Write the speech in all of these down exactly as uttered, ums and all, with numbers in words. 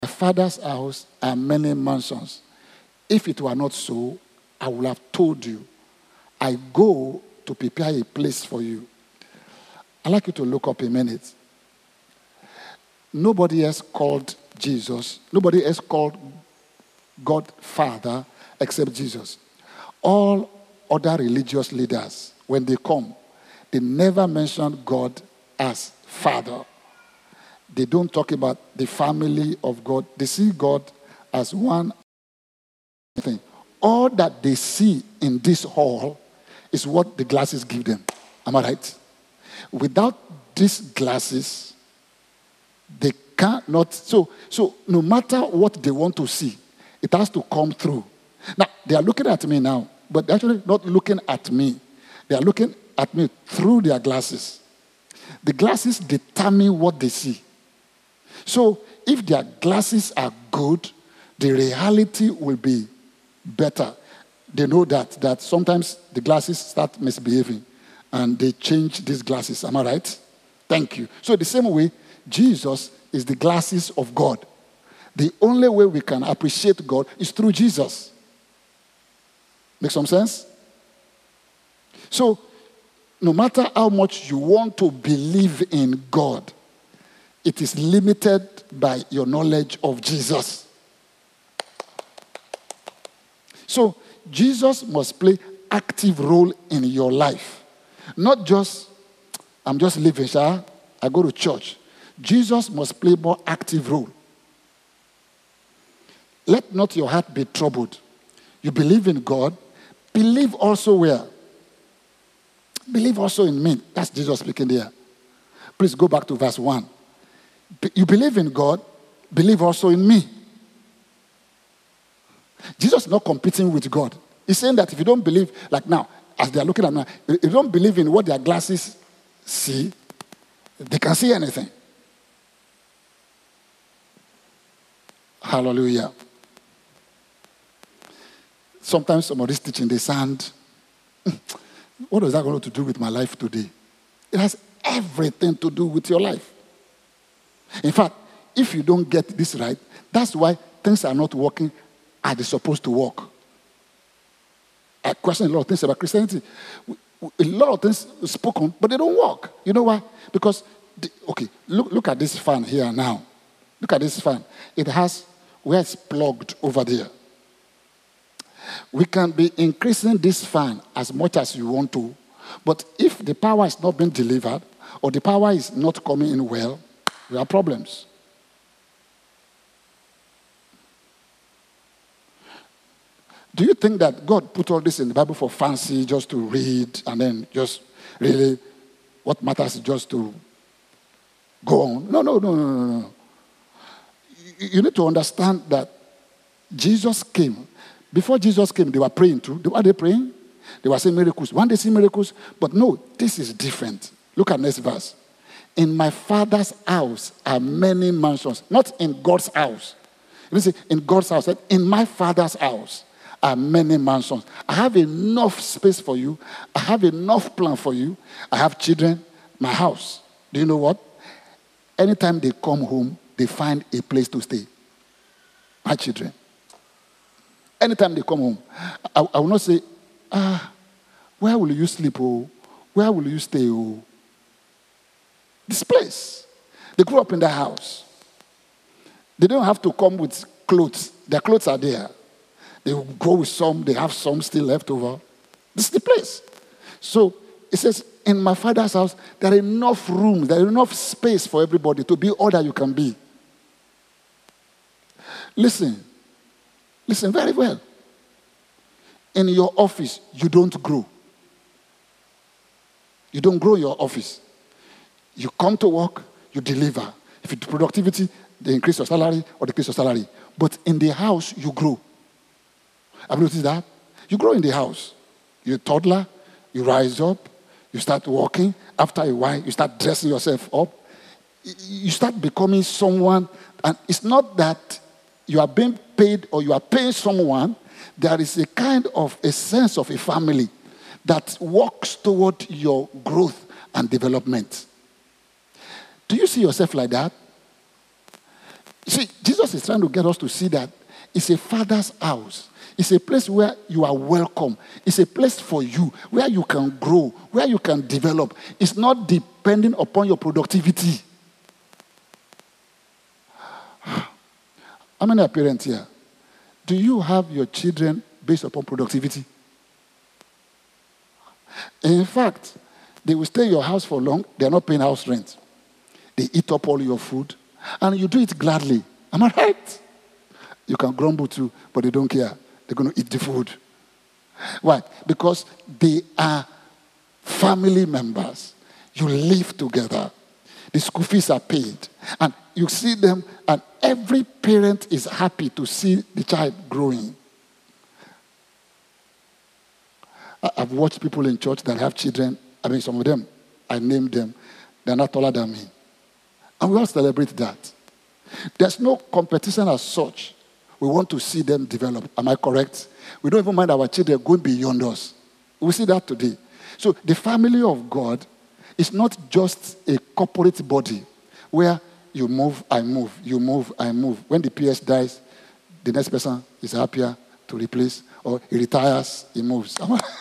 My Father's house are many mansions. If it were not so, I would have told you. I go to prepare a place for you. I'd like you to look up a minute. Nobody else called Jesus. Nobody else called God Father except Jesus. All other religious leaders, when they come, they never mention God as Father. They don't talk about the family of God. They see God as one thing. All that they see in this hall is what the glasses give them. Am I right? Without these glasses, they cannot. So, so no matter what they want to see, it has to come through. Now, they are looking at me now, but they're actually not looking at me. They are looking at me through their glasses. The glasses determine what they see. So, if their glasses are good, the reality will be better. They know that, that sometimes the glasses start misbehaving and they change these glasses. Am I right? Thank you. So, the same way, Jesus is the glasses of God. The only way we can appreciate God is through Jesus. Make some sense? So, no matter how much you want to believe in God, it is limited by your knowledge of Jesus. So, Jesus must play active role in your life. Not just, I'm just living, sir. I go to church. Jesus must play more active role. Let not your heart be troubled. You believe in God. Believe also where? Believe also in me. That's Jesus speaking there. Please go back to verse one. You believe in God. Believe also in me. Jesus is not competing with God. He's saying that if you don't believe, like now, as they are looking at me, if you don't believe in what their glasses see, they can see anything. Hallelujah. Sometimes some of this teaching, they sound, what is that going to do with my life today? It has everything to do with your life. In fact, if you don't get this right, that's why things are not working as they're supposed to work. I question a lot of things about Christianity. A lot of things spoken, but they don't work. You know why? Because, the, okay, look, look at this fan here now. Look at this fan. It has, where it's plugged over there. We can be increasing this fan as much as you want to, but if the power is not being delivered, or the power is not coming in well, there are problems. Do you think that God put all this in the Bible for fancy, just to read, and then just really, what matters is just to go on? No, no, no, no, no, no. You need to understand that Jesus came. Before Jesus came, they were praying too. Were they praying? They were saying miracles. One day see miracles, but no, this is different. Look at next verse. In my Father's house are many mansions. Not in God's house. You see, in God's house, in my Father's house are many mansions. I have enough space for you. I have enough plan for you. I have children. My house. Do you know what? Anytime they come home, they find a place to stay. My children. Anytime they come home, I, I will not say, ah, where will you sleep, oh? Where will you stay, oh? This place. They grew up in their house. They don't have to come with clothes. Their clothes are there. They will go with some. They have some still left over. This is the place. So it says, in my Father's house, there are enough rooms, there is enough space for everybody to be all that you can be. Listen. Listen very well. In your office, you don't grow. You don't grow in your office. You come to work, you deliver. If it's productivity, they increase your salary or decrease your salary. But in the house, you grow. Have you noticed that? You grow in the house. You're a toddler, you rise up, you start walking. After a while, you start dressing yourself up. You start becoming someone. And it's not that you are being paid or you are paying someone. There is a kind of a sense of a family that works toward your growth and development. Do you see yourself like that? See, Jesus is trying to get us to see that it's a father's house. It's a place where you are welcome. It's a place for you, where you can grow, where you can develop. It's not depending upon your productivity. How many are parents here? Do you have your children based upon productivity? In fact, they will stay in your house for long. They are not paying house rent. They eat up all your food. And you do it gladly. Am I right? You can grumble too, but they don't care. They're going to eat the food. Why? Because they are family members. You live together. The school fees are paid. And you see them, and every parent is happy to see the child growing. I've watched people in church that have children. I mean, some of them, I named them. They're not taller than me. And we all celebrate that. There's no competition as such. We want to see them develop. Am I correct? We don't even mind our children going beyond us. We see that today. So the family of God is not just a corporate body where you move, I move, you move, I move. When the P S dies, the next person is happier to replace, or he retires, he moves.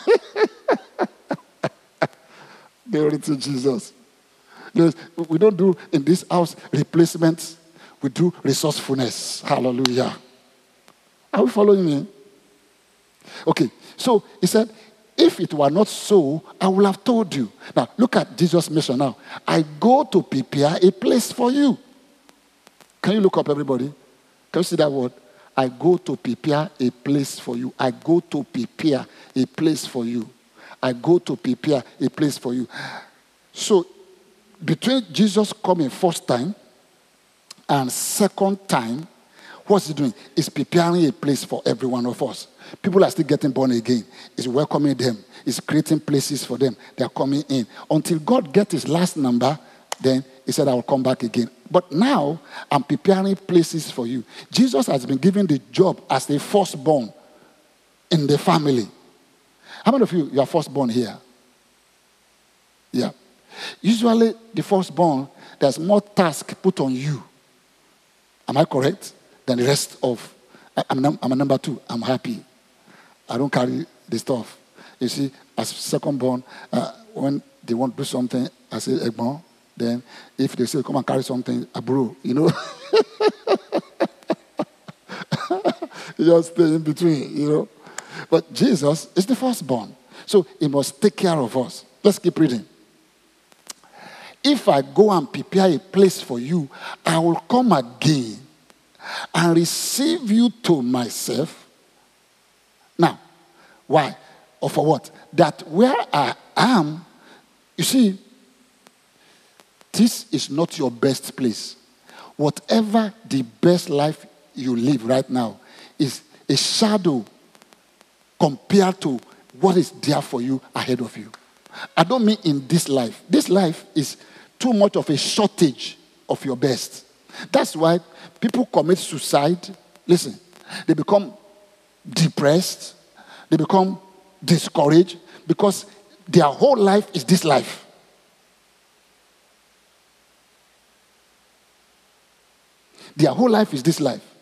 Glory to Jesus. We don't do in this house replacements. We do resourcefulness. Hallelujah. Are we following me? Okay, so he said, if it were not so, I would have told you. Now, look at Jesus' mission now. I go to prepare a place for you. Can you look up, everybody? Can you see that word? I go to prepare a place for you. I go to prepare a place for you. I go to prepare a place for you. So, between Jesus coming first time and second time, what's he doing? He's preparing a place for every one of us. People are still getting born again. He's welcoming them. He's creating places for them. They are coming in. Until God gets his last number, then he said, I will come back again. But now, I'm preparing places for you. Jesus has been given the job as the firstborn in the family. How many of you, you are firstborn here? Yeah. Usually, the firstborn, there's more task put on you. Am I correct? Than the rest of, I'm, I'm a number two. I'm happy. I don't carry the stuff. You see, as second-born, uh, when they want to do something, I say, Egbon. Then, if they say, come and carry something, Aburo, you know. You just stay in between, you know. But Jesus is the firstborn. So, he must take care of us. Let's keep reading. If I go and prepare a place for you, I will come again and receive you to myself. Now, why? Or for what? That where I am, you see, this is not your best place. Whatever the best life you live right now is a shadow compared to what is there for you ahead of you. I don't mean in this life. This life is too much of a shortage of your best. That's why people commit suicide. Listen, they become depressed. They become discouraged because their whole life is this life. Their whole life is this life.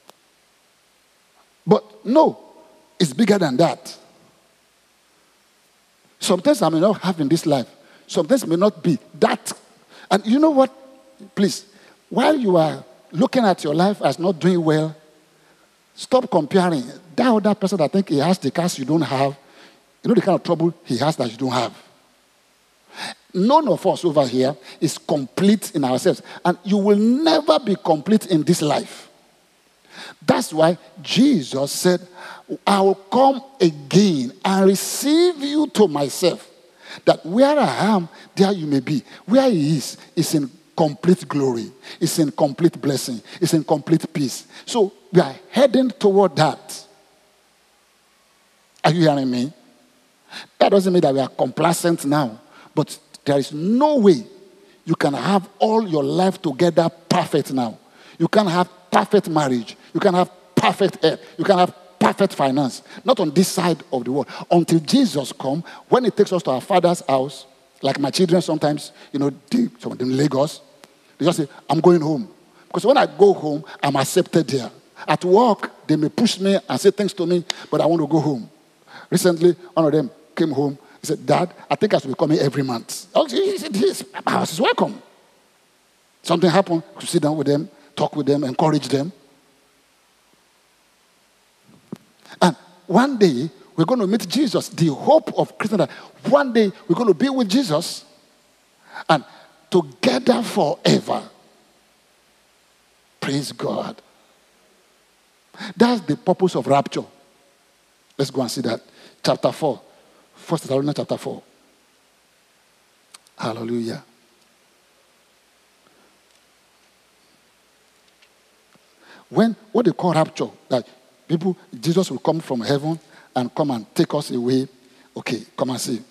But no, it's bigger than that. Sometimes I may not have in this life. Sometimes it may not be that. And you know what? Please, while you are looking at your life as not doing well, stop comparing. That other person that think he has the cars you don't have, you know the kind of trouble he has that you don't have. None of us over here is complete in ourselves. And you will never be complete in this life. That's why Jesus said, I will come again and receive you to myself. That where I am, there you may be. Where he is, is in complete glory. It's in complete blessing. It's in complete peace. So we are heading toward that. Are you hearing me? That doesn't mean that we are complacent now. But there is no way you can have all your life together perfect now. You can have perfect marriage. You can have perfect health. You can have perfect finance. Not on this side of the world. Until Jesus comes, when he takes us to our Father's house, like my children sometimes, you know, they, some of them in Lagos, they just say, I'm going home. Because when I go home, I'm accepted there. At work, they may push me and say things to me, but I want to go home. Recently, one of them came home. He said, Dad, I think I should be coming every month. He said, yes, my house is welcome. Something happened, to sit down with them, talk with them, encourage them. And one day, we're going to meet Jesus. The hope of Christendom. One day, we're going to be with Jesus. And together forever. Praise God. That's the purpose of rapture. Let's go and see that. Chapter four. First Thessalonians chapter four. Hallelujah. When, what they call rapture, that people, Jesus will come from heaven and come and take us away. Okay, come and see.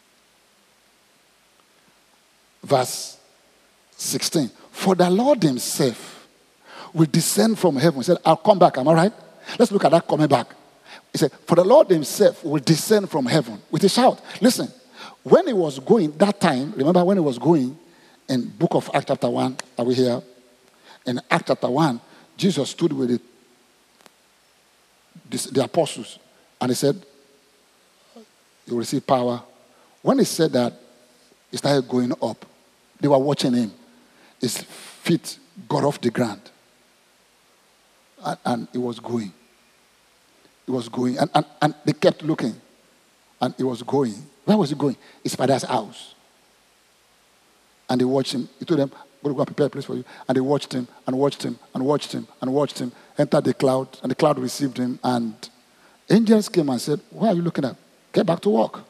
Verse sixteen. For the Lord himself will descend from heaven. He said, I'll come back. Am I right? Let's look at that coming back. He said, for the Lord himself will descend from heaven with a shout. Listen, when he was going, that time, remember when he was going in book of Acts chapter one, are we here? In Acts chapter one, Jesus stood with the, the, the apostles and he said, you will receive power. When he said that, he started going up. They were watching him. His feet got off the ground. And, and he was going. He was going. And, and, and they kept looking. And he was going. Where was he going? His father's house. And they watched him. He told them, I'm going to go and prepare a place for you. And they watched him and watched him and watched him and watched him. Entered the cloud. And the cloud received him. And angels came and said, why are you looking at? Get back to work.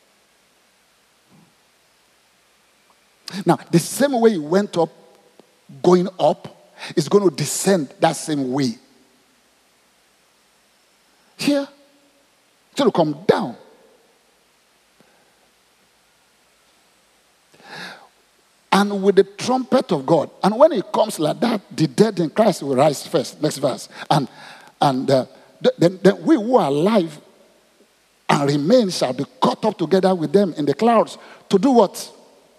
Now, the same way he went up, going up, is going to descend that same way. Here, it's going to come down. And with the trumpet of God, and when it comes like that, the dead in Christ will rise first. Next verse. And, and uh, then, then we who are alive and remain shall be caught up together with them in the clouds. To do what?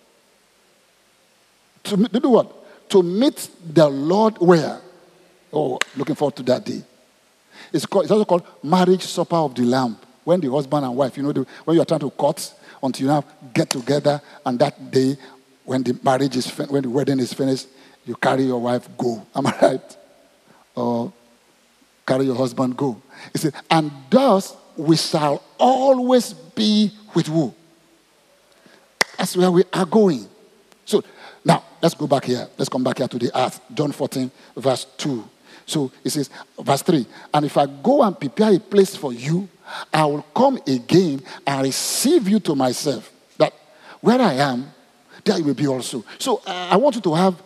To, to do what? To meet the Lord where? Oh, looking forward to that day. It's, called, it's also called marriage supper of the Lamb. When the husband and wife, you know, the, when you are trying to cut until you now get together, and that day, when the marriage is fin- when the wedding is finished, you carry your wife, go. Am I right? Or carry your husband, go. He said, and thus we shall always be with who? That's where we are going. So now let's go back here. Let's come back here to the earth. John fourteen, verse two. So it says, verse three, and if I go and prepare a place for you, I will come again and receive you to myself. That where I am, there you will be also. So uh, I want you to have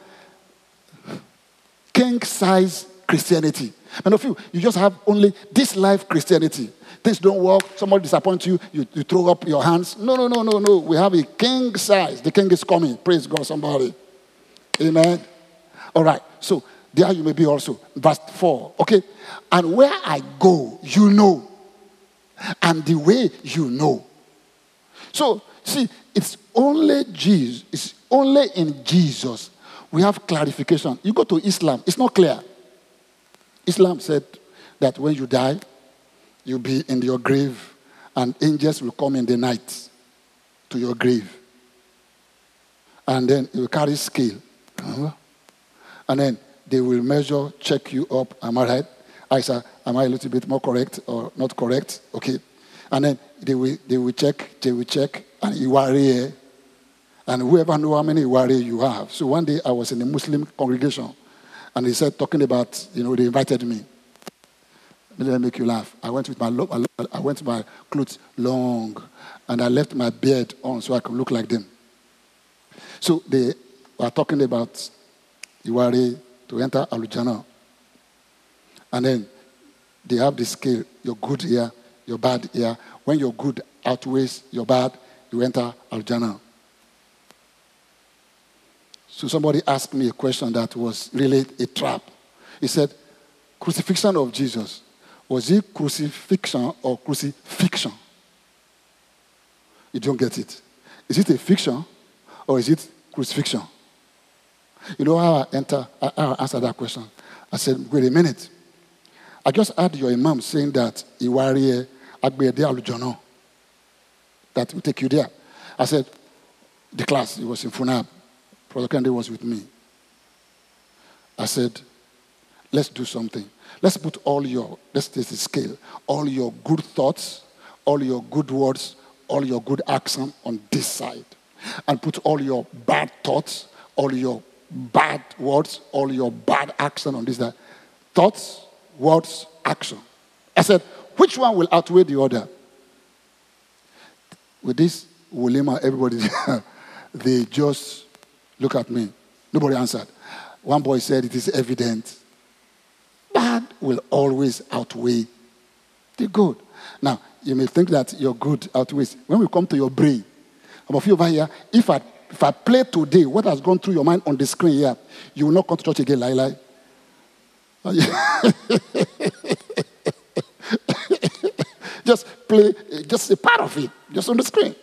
king-size Christianity. Many of you, you just have only this life Christianity. Things don't work, somebody disappoints you, you, you throw up your hands. No, no, no, no, no. We have a king size. The king is coming. Praise God, somebody. Amen. All right. So there you may be also. Verse four. Okay. And where I go, you know. And the way you know. So, see, it's only Jesus. It's only in Jesus we have clarification. You go to Islam, it's not clear. Islam said that when you die, you'll be in your grave, and angels will come in the night to your grave. And then you will carry scale. Uh-huh. And then they will measure, check you up. Am I right? I said, am I a little bit more correct or not correct? Okay. And then they will, they will check, they will check, and you are here. And whoever knows how many Iwari you have. So one day I was in a Muslim congregation, and they said, talking about, you know, they invited me. Let me make you laugh. I went with my lo- I went with my clothes long, and I left my beard on so I could look like them. So they were talking about Iwari to enter Al-Jannah. And then they have this scale, your good here, your bad here. When your good outweighs your bad, you enter Al-Jannah. So somebody asked me a question that was really a trap. He said, crucifixion of Jesus, was it crucifixion or crucifixion? You don't get it. Is it a fiction or is it crucifixion? You know how I enter, I, I answered that question? I said, wait a minute. I just heard your imam saying that Iwari Agbede Alujono, that will take you there. I said, the class, it was in Funab. Professor Kende was with me. I said, let's do something. Let's put all your, let's take the scale, all your good thoughts, all your good words, all your good action on this side. And put all your bad thoughts, all your bad words, all your bad action on this side. Thoughts, words, action. I said, which one will outweigh the other? With this Wulima, everybody, they just look at me. Nobody answered. One boy said, it is evident. Bad will always outweigh the good. Now, you may think that your good outweighs. When we come to your brain, some of you over here, if I, if I play today what has gone through your mind on the screen here, you will not come to church again, lie, lie. Just play, just a part of it, just on the screen.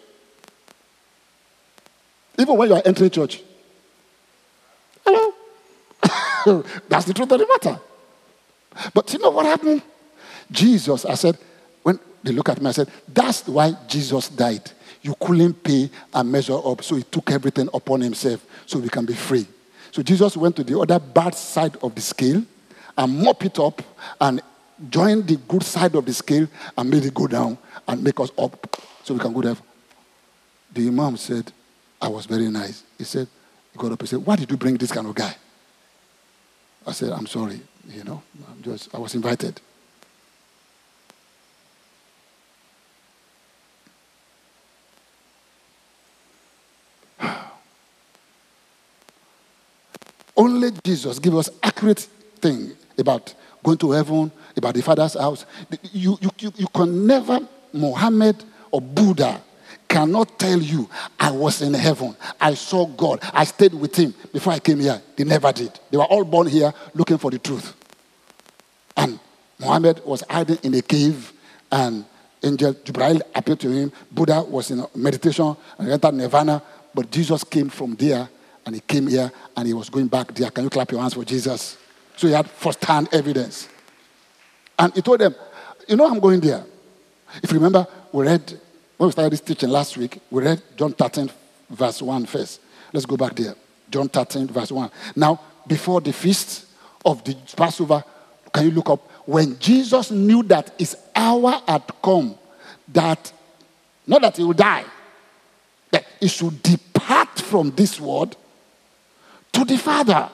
Even when you are entering church. Hello? That's the truth of the matter. But you know what happened? Jesus, I said, when they look at me, I said, that's why Jesus died. You couldn't pay and measure up, so he took everything upon himself so we can be free. So Jesus went to the other bad side of the scale and mop it up and join the good side of the scale and made it go down and make us up so we can go there. The imam said, I was very nice. He said, he got up and said, why did you bring this kind of guy? I said, I'm sorry, you know, I'm just, I was invited. Only Jesus gives us accurate thing about going to heaven, about the Father's house. You, you, you, you can never, Muhammad or Buddha cannot tell you, I was in heaven, I saw God, I stayed with him before I came here. They never did. They were all born here looking for the truth. And Muhammad was hiding in a cave, and Angel Jibreel appeared to him. Buddha was in meditation and entered nirvana, but Jesus came from there, and he came here, and he was going back there. Can you clap your hands for Jesus? So he had first-hand evidence. And he told them, you know I'm going there. If you remember, we read, when we started this teaching last week, we read John thirteen, verse one first. Let's go back there. John thirteen, verse one. Now, before the feast of the Passover, can you look up? When Jesus knew that his hour had come, that, not that he would die, that he should depart from this world to the Father.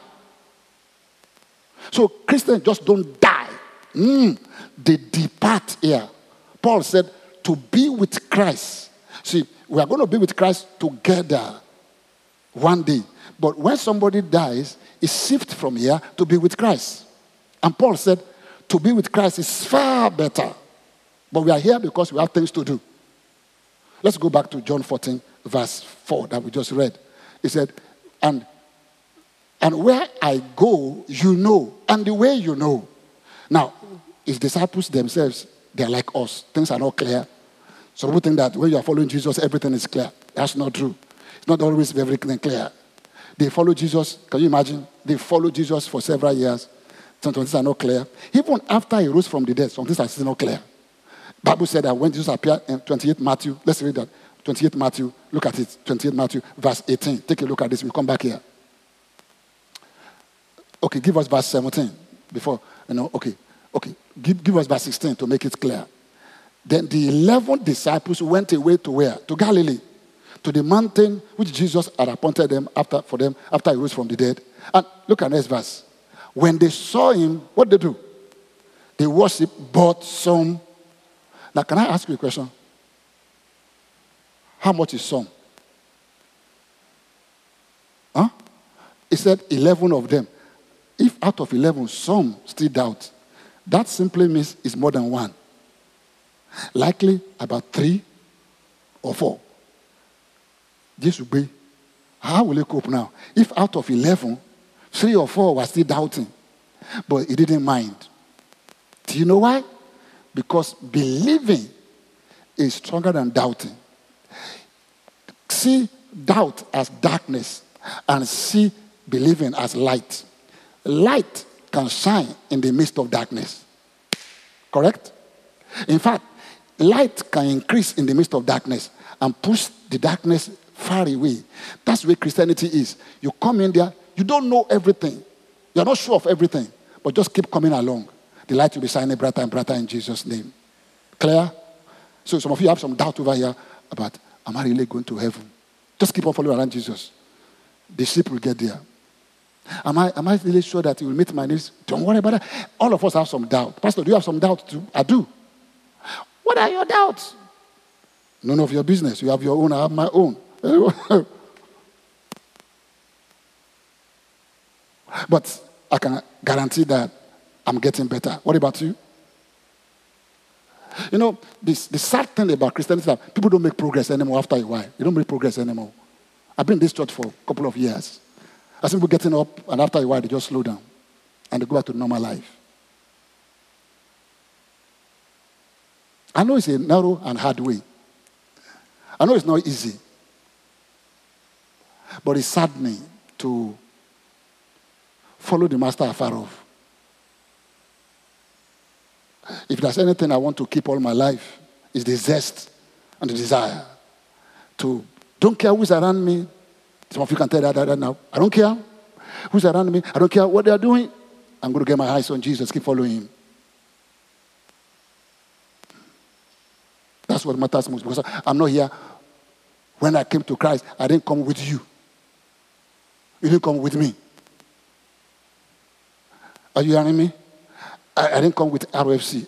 So Christians just don't die. Mm, they depart here. Paul said, to be with Christ. See, we are going to be with Christ together one day. But when somebody dies, he shifts from here to be with Christ. And Paul said, to be with Christ is far better. But we are here because we have things to do. Let's go back to John fourteen, verse four that we just read. He said, and, and where I go, you know, and the way you know. Now, his disciples themselves, they're like us. Things are not clear. Some people think that when you are following Jesus, everything is clear. That's not true. It's not always everything clear. They follow Jesus. Can you imagine? They follow Jesus for several years. Some things are not clear. Even after he rose from the dead, some things are still not clear. The Bible said that when Jesus appeared in twenty-eight Matthew, let's read that. twenty-eight Matthew, look at it. twenty-eight Matthew, verse eighteen. Take a look at this. We'll come back here. Okay, give us verse seventeen before, you know, okay. Okay, give, give us verse sixteen to make it clear. Then the eleven disciples went away to where? To Galilee. To the mountain which Jesus had appointed them after for them after he rose from the dead. And look at this verse. When they saw him, what did they do? They worshiped, but some. Now, can I ask you a question? How much is some? Huh? He said eleven of them. If out of eleven, some still doubt, that simply means it's more than one. Likely about three or four. This will be, how will it cope now? If out of eleven, three or four were still doubting, but he didn't mind. Do you know why? Because believing is stronger than doubting. See doubt as darkness and see believing as light. Light can shine in the midst of darkness. Correct? In fact, light can increase in the midst of darkness and push the darkness far away. That's the way Christianity is. You come in there, you don't know everything. You're not sure of everything, but just keep coming along. The light will be shining brighter and brighter in Jesus' name. Clear? So some of you have some doubt over here about, am I really going to heaven? Just keep on following around Jesus. The ship will get there. Am I, am I really sure that he will meet my needs? Don't worry about that. All of us have some doubt. Pastor, do you have some doubt too? I do. What are your doubts? None of your business. You have your own, I have my own. But I can guarantee that I'm getting better. What about you? You know, this, the sad thing about Christianity is that people don't make progress anymore after a while. You don't make progress anymore. I've been in this church for a couple of years. I see people getting up, and after a while, they just slow down. And they go back to normal life. I know it's a narrow and hard way. I know it's not easy. But it's saddening to follow the master afar off. If there's anything I want to keep all my life, it's the zest and the desire to don't care who's around me. Some of you can tell that right now. I don't care who's around me. I don't care what they are doing. I'm going to get my eyes on Jesus. Keep following him. That's what matters most. Because I'm not here. When I came to Christ, I didn't come with you. You didn't come with me. Are you hearing me? I, I didn't come with R O F C.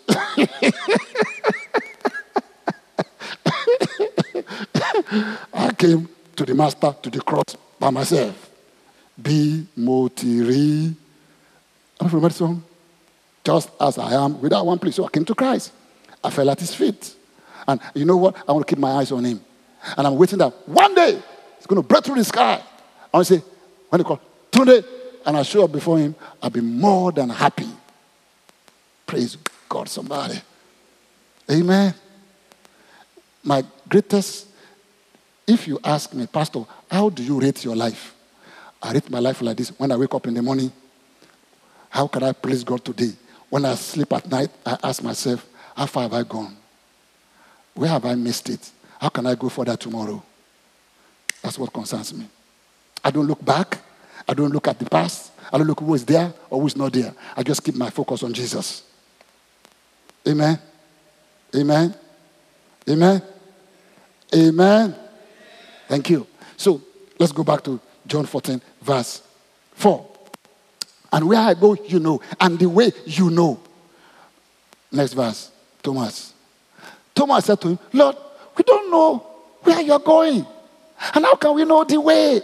I came to the master, to the cross by myself. Be motiri. I'm from that song. Just as I am, without one place. So I came to Christ. I fell at his feet. And you know what? I want to keep my eyes on him. And I'm waiting that one day he's going to break through the sky. I want to say, when they call, Tunde, and I show up before him, I'll be more than happy. Praise God, somebody. Amen. My greatest, if you ask me, Pastor, how do you rate your life? I rate my life like this. When I wake up in the morning, how can I praise God today? When I sleep at night, I ask myself, how far have I gone? Where have I missed it? How can I go further tomorrow? That's what concerns me. I don't look back. I don't look at the past. I don't look who is there or who is not there. I just keep my focus on Jesus. Amen. Amen. Amen. Amen. Thank you. So let's go back to John fourteen, verse four. And where I go, you know. And the way, you know. Next verse. Thomas. Thomas said to him, Lord, we don't know where you're going. And how can we know the way?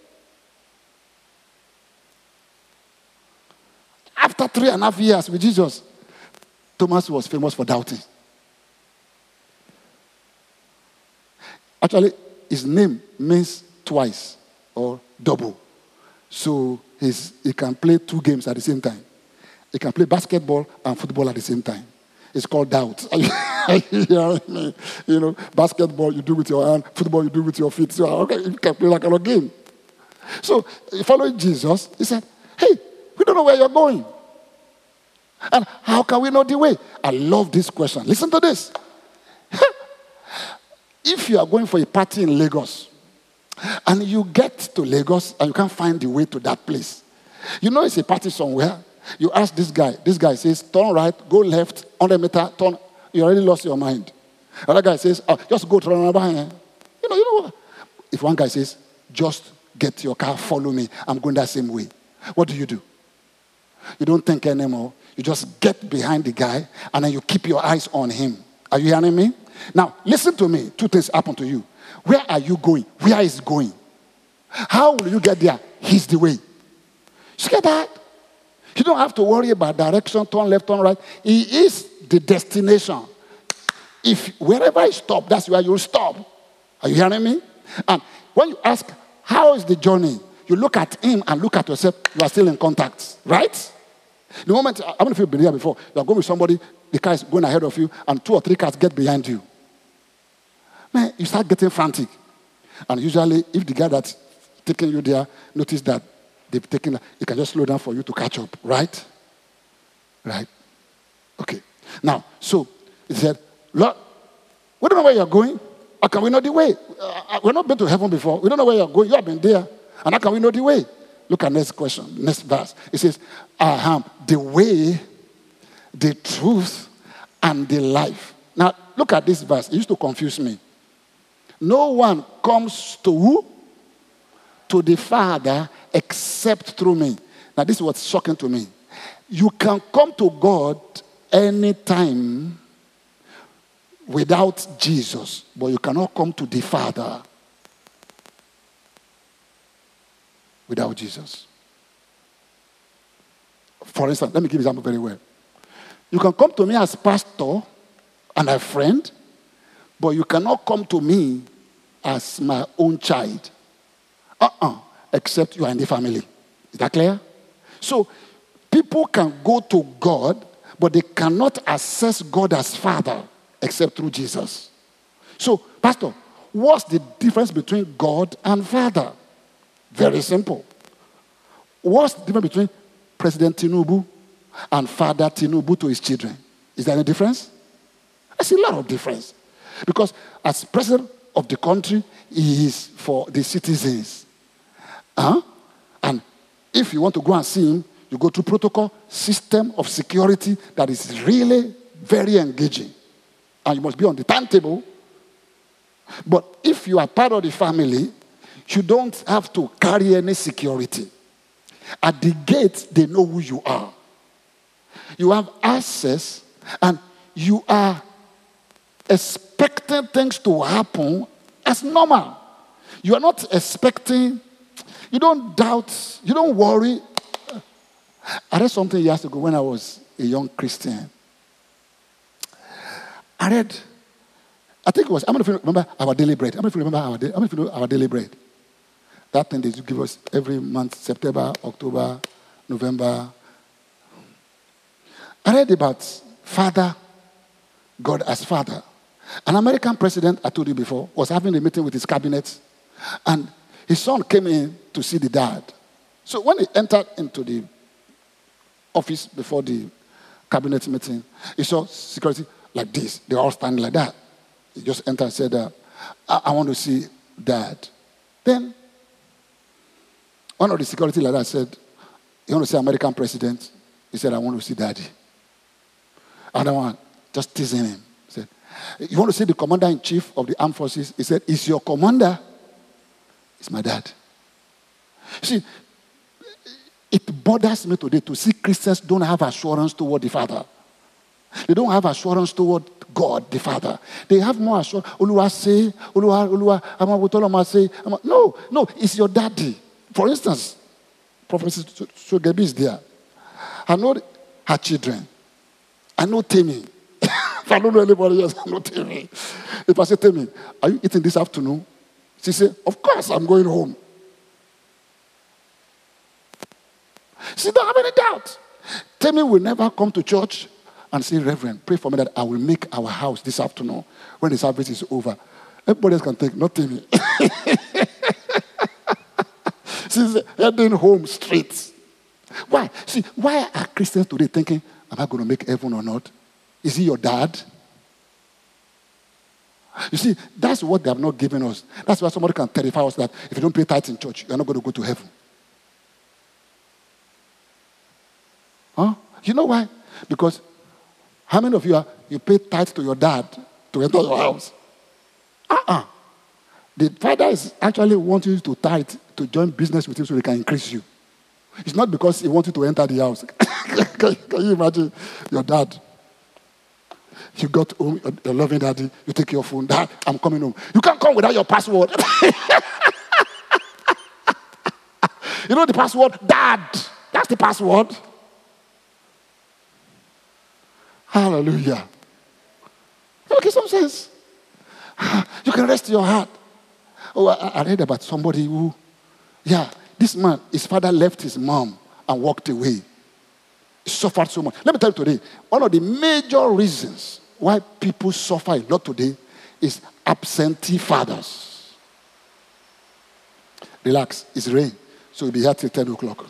After three and a half years with Jesus, Thomas was famous for doubting. Actually, his name means twice or double. So he's, he can play two games at the same time. He can play basketball and football at the same time. It's called doubt. You know, basketball you do with your hand, football you do with your feet. So okay, you can play that kind of game. So following Jesus, he said, hey, we don't know where you're going. And how can we know the way? I love this question. Listen to this. If you are going for a party in Lagos, and you get to Lagos and you can't find the way to that place, you know it's a party somewhere. You ask this guy. This guy says, turn right, go left, one hundred meter, turn. You already lost your mind. Another guy says, oh, just go to another. You know, you know what? If one guy says, just get your car, follow me, I'm going that same way. What do you do? You don't think anymore. You just get behind the guy and then you keep your eyes on him. Are you hearing me? Now, listen to me. Two things happen to you. Where are you going? Where is he going? How will you get there? He's the way. You get that? You don't have to worry about direction, turn left, turn right. He is the destination. If wherever I stop, that's where you'll stop. Are you hearing me? And when you ask, how is the journey? You look at him and look at yourself, you are still in contact, right? The moment, how many of you have been here before? You are going with somebody, the car is going ahead of you, and two or three cars get behind you. Man, you start getting frantic. And usually, if the guy that's taking you there notice that they've taken, it can just slow down for you to catch up, right? Right? Okay. Now, so he said, Lord, we don't know where you're going. How can we know the way? Uh, we're not been to heaven before. We don't know where you're going. You have been there. And how can we know the way? Look at next question, next verse. It says, I am the way, the truth, and the life. Now, look at this verse. It used to confuse me. No one comes to who? To the Father except through me. Now, this is what's shocking to me. You can come to God anytime without Jesus, but you cannot come to the Father without Jesus. For instance, let me give you an example very well. You can come to me as pastor and a friend, but you cannot come to me as my own child. Uh-uh, except you are in the family. Is that clear? So, people can go to God, but they cannot access God as Father except through Jesus. So, Pastor, what's the difference between God and Father? Very simple. What's the difference between President Tinubu and Father Tinubu to his children? Is there any difference? There's a lot of difference. Because as president of the country, he is for the citizens. Huh? And if you want to go and see him, you go through protocol, system of security that is really very engaging. And you must be on the timetable. But if you are part of the family, you don't have to carry any security. At the gate, they know who you are. You have access, and you are expecting things to happen as normal. You are not expecting, you don't doubt, you don't worry. I read something years ago when I was a young Christian. I read, I think it was, how many of you remember our daily bread? How many of you remember our, how many of you know our daily bread? That thing they give us every month, September, October, November. I read about Father, God as Father. An American president, I told you before, was having a meeting with his cabinet, and his son came in to see the dad. So when he entered into the office before the cabinet meeting, he saw security like this. They were all standing like that. He just entered and said, uh, I-, I want to see dad. Then one of the security like that said, you want to see American president? He said, I want to see daddy. Another one, just teasing him, said, you want to see the commander-in-chief of the armed forces? He said, is your commander? It's my dad. See, it bothers me today to see Christians don't have assurance toward the Father. They don't have assurance toward God, the Father. They have more assurance. Oluwa say, Oluwa, Oluwa, Amabutoloma say. No, no, it's your daddy. For instance, Professor Sugebi is there. I know her children. I know Temi. If I don't know anybody else, I know Temi. If I say, Temi, are you eating this afternoon? She said, of course, I'm going home. She don't have any doubt. Temi will never come to church and say, Reverend, pray for me that I will make our house this afternoon when the service is over. Everybody else can think, not Temi. She's heading home straight. Why? See, why are Christians today thinking, am I going to make heaven or not? Is he your dad? You see, that's what they have not given us. That's why somebody can terrify us that if you don't pay tithes in church, you're not going to go to heaven. Huh? You know why? Because how many of you are, you pay tithes to your dad to enter your house? Uh-uh. The father is actually wanting you to tithe to join business with him so he can increase you. It's not because he wants you to enter the house. can, can you imagine your dad? You got home, your loving daddy, you take your phone, Dad, I'm coming home. You can't come without your password. You know the password? Dad. That's the password. Hallelujah. Okay, some sense. You can rest your heart. Oh, I, I read about somebody who, yeah, this man, his father left his mom and walked away. He suffered so much. Let me tell you today, one of the major reasons why people suffer a lot today is absentee fathers. Relax, it's rain. So we'll be here till ten o'clock.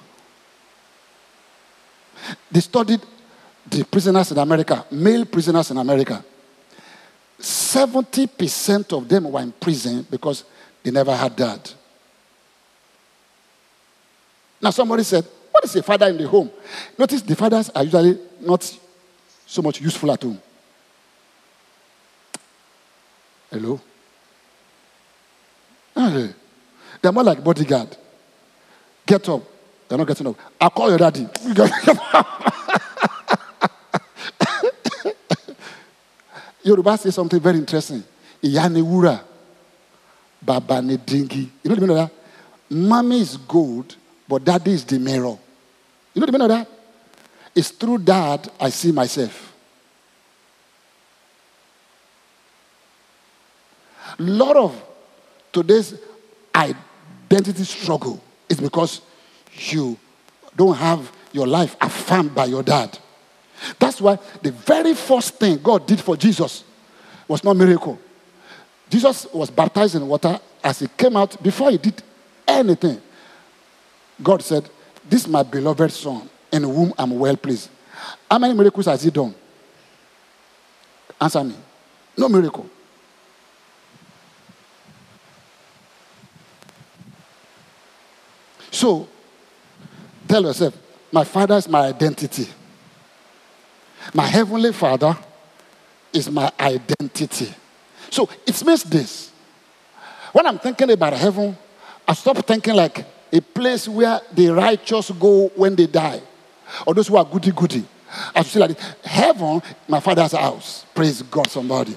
They studied the prisoners in America, male prisoners in America. seventy percent of them were in prison because they never had dad. Now somebody said, what is a father in the home? Notice the fathers are usually not so much useful at home. Hello? Hey. They're more like bodyguard. Get up. They're not getting up. I'll call your daddy. Yoruba says something very interesting. Iyane wura, baba ne dingi. You know the meaning of that? Mommy is gold, but daddy is the mirror. You know the meaning of that? It's through that I see myself. A lot of today's identity struggle is because you don't have your life affirmed by your dad. That's why the very first thing God did for Jesus was not a miracle. Jesus was baptized in water. As he came out, before he did anything, God said, this is my beloved son, in whom I'm well pleased. How many miracles has he done? Answer me. No miracle. So, tell yourself, my father is my identity. My heavenly father is my identity. So, it means this. When I'm thinking about heaven, I stop thinking like a place where the righteous go when they die, or those who are goody-goody. I should say like this. Heaven, my father's house. Praise God, somebody.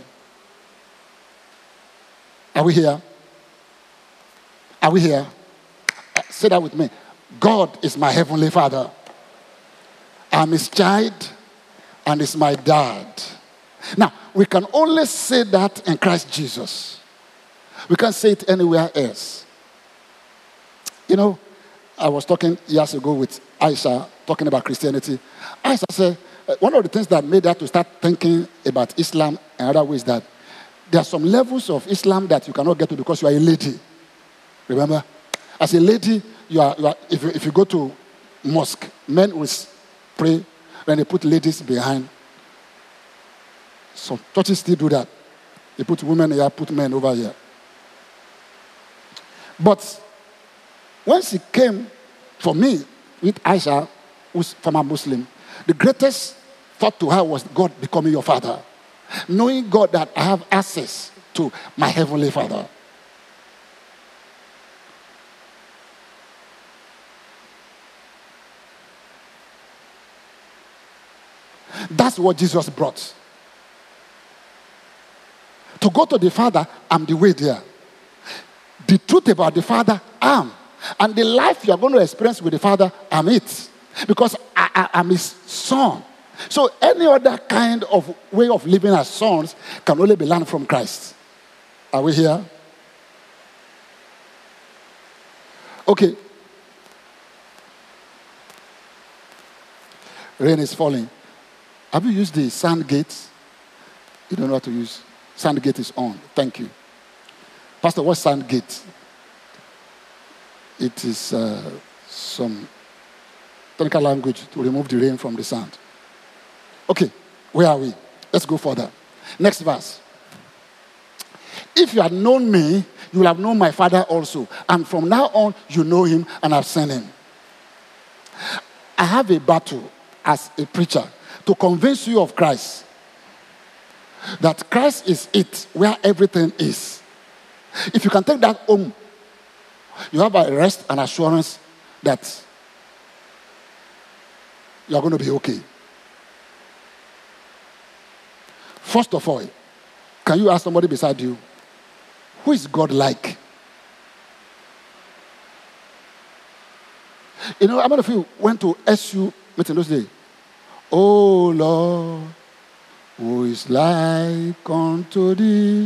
Are we here? Are we here? Say that with me. God is my heavenly father. I'm his child, and he's my dad. Now, we can only say that in Christ Jesus. We can't say it anywhere else. You know, I was talking years ago with Aisha, talking about Christianity. Aisha said, one of the things that made her to start thinking about Islam and other ways that there are some levels of Islam that you cannot get to because you are a lady. Remember? As a lady, you are, you are if, you, if you go to mosque, men will pray, and they put ladies behind. Some churches still do that. They put women here, put men over here. But when she came, for me, with Aisha, who's from a Muslim, the greatest thought to her was God becoming your father. Knowing God that I have access to my heavenly father. That's what Jesus brought. To go to the Father, I'm the way there. The truth about the Father, I'm. And the life you are going to experience with the Father, I'm it. Because I, I, I'm his son. So any other kind of way of living as sons can only be learned from Christ. Are we here? Okay. Rain is falling. Have you used the sand gate? You don't know how to use. Sand gate is on. Thank you. Pastor, what's sand gate? It is uh, some technical language to remove the rain from the sand. Okay, where are we? Let's go further. Next verse. If you had known me, you will have known my Father also. And from now on, you know him and have seen him. I have a battle as a preacher to convince you of Christ. That Christ is it, where everything is. If you can take that home, you have a rest and assurance that you are going to be okay. First of all, can you ask somebody beside you, who is God like? You know, how many of you went to S U meeting those days? Oh Lord, who is like unto thee?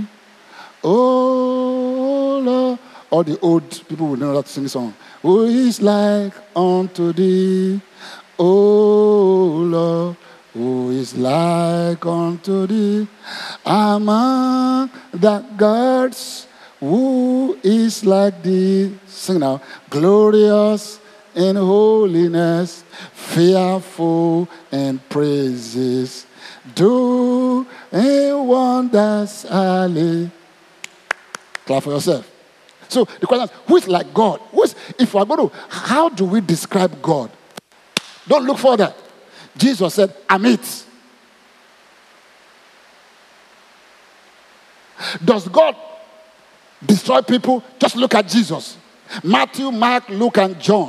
Oh Lord. All the old people will know how to sing this song. Who is like unto thee? Oh Lord, who is like unto thee? Among the gods, Who is like thee? Sing now. Glorious in holiness, fearful in praises, doing wonders. Hallelujah. Clap for yourself. So the question is, who is like God? Who is, if we are going to, how do we describe God? Don't look further. Jesus said, I'm it. Does God destroy people? Just look at Jesus. Matthew, Mark, Luke, and John.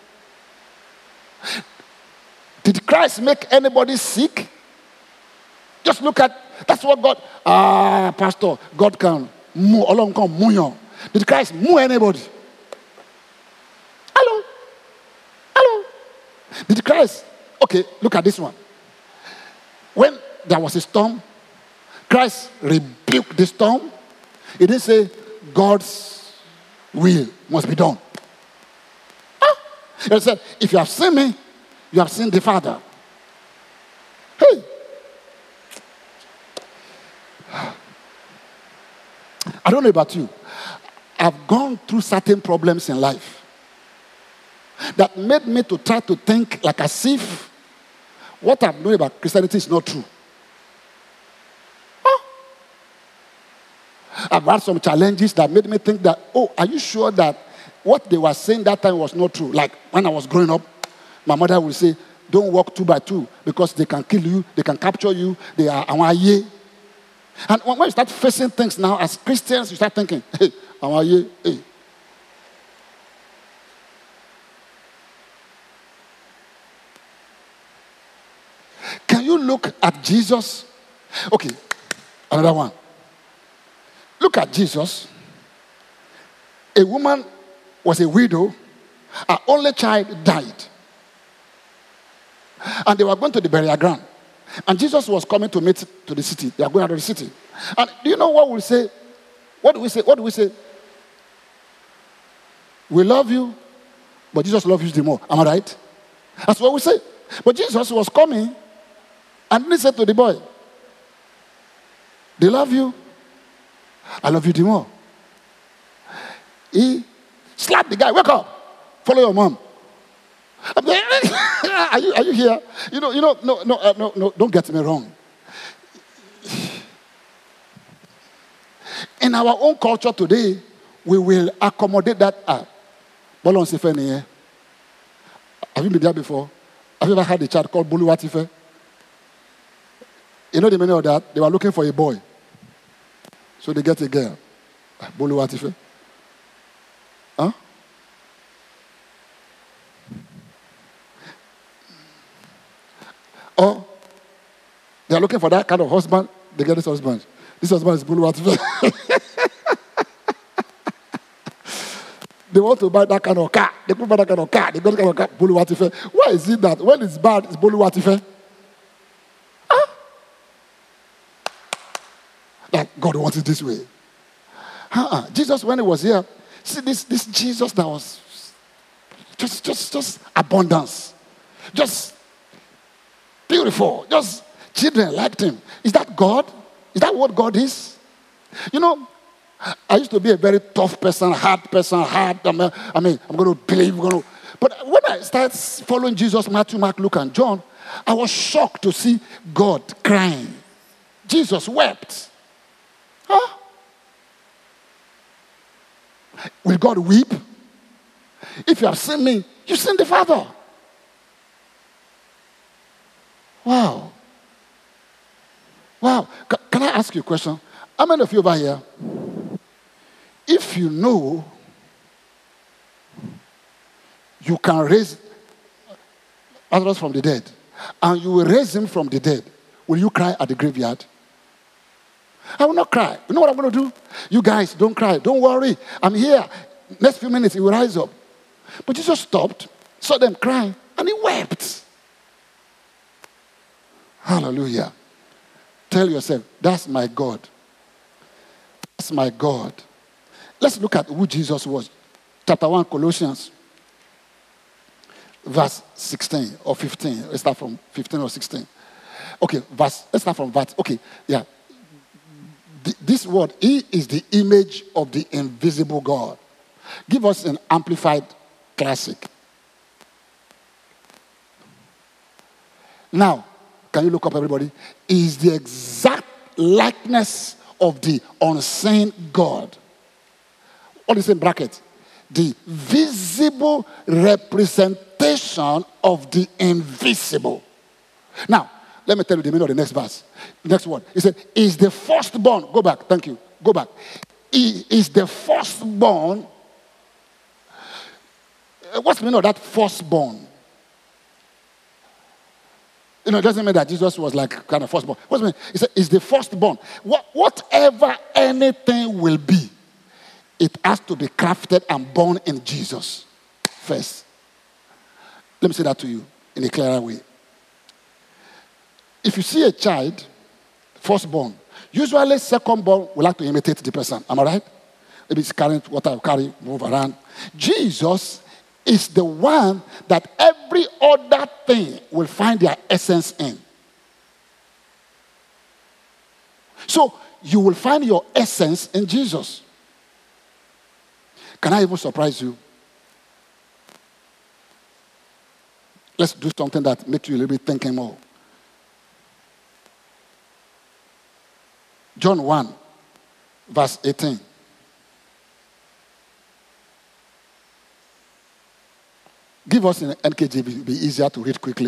Did Christ make anybody sick? Just look at, that's what God, ah, Pastor, God can move, along come, move. Did Christ move anybody? Hello? Hello? Did Christ, okay, look at this one. When there was a storm, Christ rebuked the storm. He didn't say, God's will must be done. Huh? He said, if you have seen me, you have seen the Father. Hey. I don't know about you. I've gone through certain problems in life that made me to try to think like as if what I've known about Christianity is not true. Huh? I've had some challenges that made me think that, oh, are you sure that what they were saying that time was not true? Like when I was growing up, my mother would say, don't walk two by two because they can kill you, they can capture you, they are awaye. And when you start facing things now as Christians, you start thinking, hey, awaye, hey. Can you look at Jesus? Okay, another one. Look at Jesus. A woman was a widow. Her only child died. And they were going to the burial ground. And Jesus was coming to meet to the city. They are going out of the city. And do you know what we say? What do we say? What do we say? We love you, but Jesus loves you the more. Am I right? That's what we say. But Jesus was coming and he said to the boy, they love you. I love you the more. He slapped the guy. Wake up. Follow your mom. Are you, are you here? You know, you know, no, no, uh, no, no, don't get me wrong. In our own culture today, we will accommodate that. Ah, have you been there before? Have you ever had a child called Boluwatife? You know the meaning of that? They were looking for a boy. So they get a girl. Boluwatife. Huh? Or they are looking for that kind of husband, they get this husband. This husband is Boluwatife. They want to buy that kind of car. They could buy that kind of car. They got that kind of car, Boluwatife. Why is it that when it's bad, it's Boluwatife? Huh? That God wants it this way. Uh-uh. Jesus, when he was here, see this, this Jesus that was just, just, just abundance. Just beautiful. Just children liked him. Is that God? Is that what God is? You know, I used to be a very tough person, hard person, hard. I mean, I mean I'm going to believe. Going to, but when I started following Jesus, Matthew, Mark, Luke, and John, I was shocked to see God crying. Jesus wept. Huh? Will God weep? If you have seen me, you've seen the Father. Wow. Wow. C- can I ask you a question? How many of you over here, if you know you can raise others from the dead, and you will raise him from the dead, will you cry at the graveyard? I will not cry. You know what I'm going to do? You guys, don't cry. Don't worry. I'm here. Next few minutes, he will rise up. But Jesus stopped, saw them crying, and he wept. Hallelujah. Tell yourself, that's my God. That's my God. Let's look at who Jesus was. Chapter one, Colossians, verse sixteen or fifteen. Let's start from fifteen or sixteen. Okay, verse, let's start from verse. Okay, yeah. The- this word, he is the image of the invisible God. Give us an amplified classic. Now, can you look up, everybody? He is the exact likeness of the unseen God. What is in bracket? The visible representation of the invisible. Now, let me tell you the meaning of the next verse. Next one. He said, is the firstborn. Go back. Thank you. Go back. He is the firstborn. Uh, What's the meaning of that firstborn? You know, it doesn't mean that Jesus was like kind of firstborn. What's the meaning? He said, is the firstborn. What, whatever anything will be, it has to be crafted and born in Jesus first. Let me say that to you in a clearer way. If you see a child, firstborn, usually secondborn will like to imitate the person. Am I right? Maybe it's carrying water, carry, move around. Jesus is the one that every other thing will find their essence in. So you will find your essence in Jesus. Can I even surprise you? Let's do something that makes you a little bit thinking more. John one, verse eighteen. Give us in N K J V, it'll be easier to read quickly.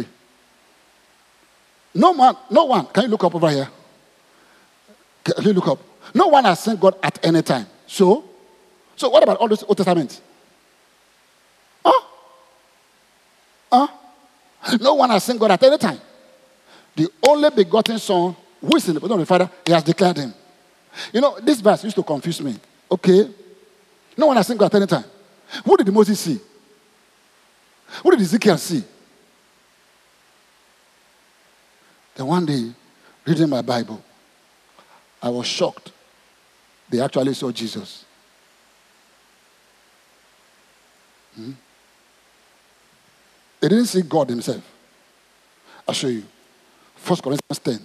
No man, no one, can you look up over here? Can you look up? No one has seen God at any time. So, so what about all this Old Testament? Huh? Huh? No one has seen God at any time. The only begotten Son, who is in the bosom of the Father, he has declared him. You know, this verse used to confuse me. Okay. No one has seen God at any time. Who did Moses see? Who did Ezekiel see? Then one day, reading my Bible, I was shocked. They actually saw Jesus. Hmm? They didn't see God himself. I'll show you. First Corinthians ten.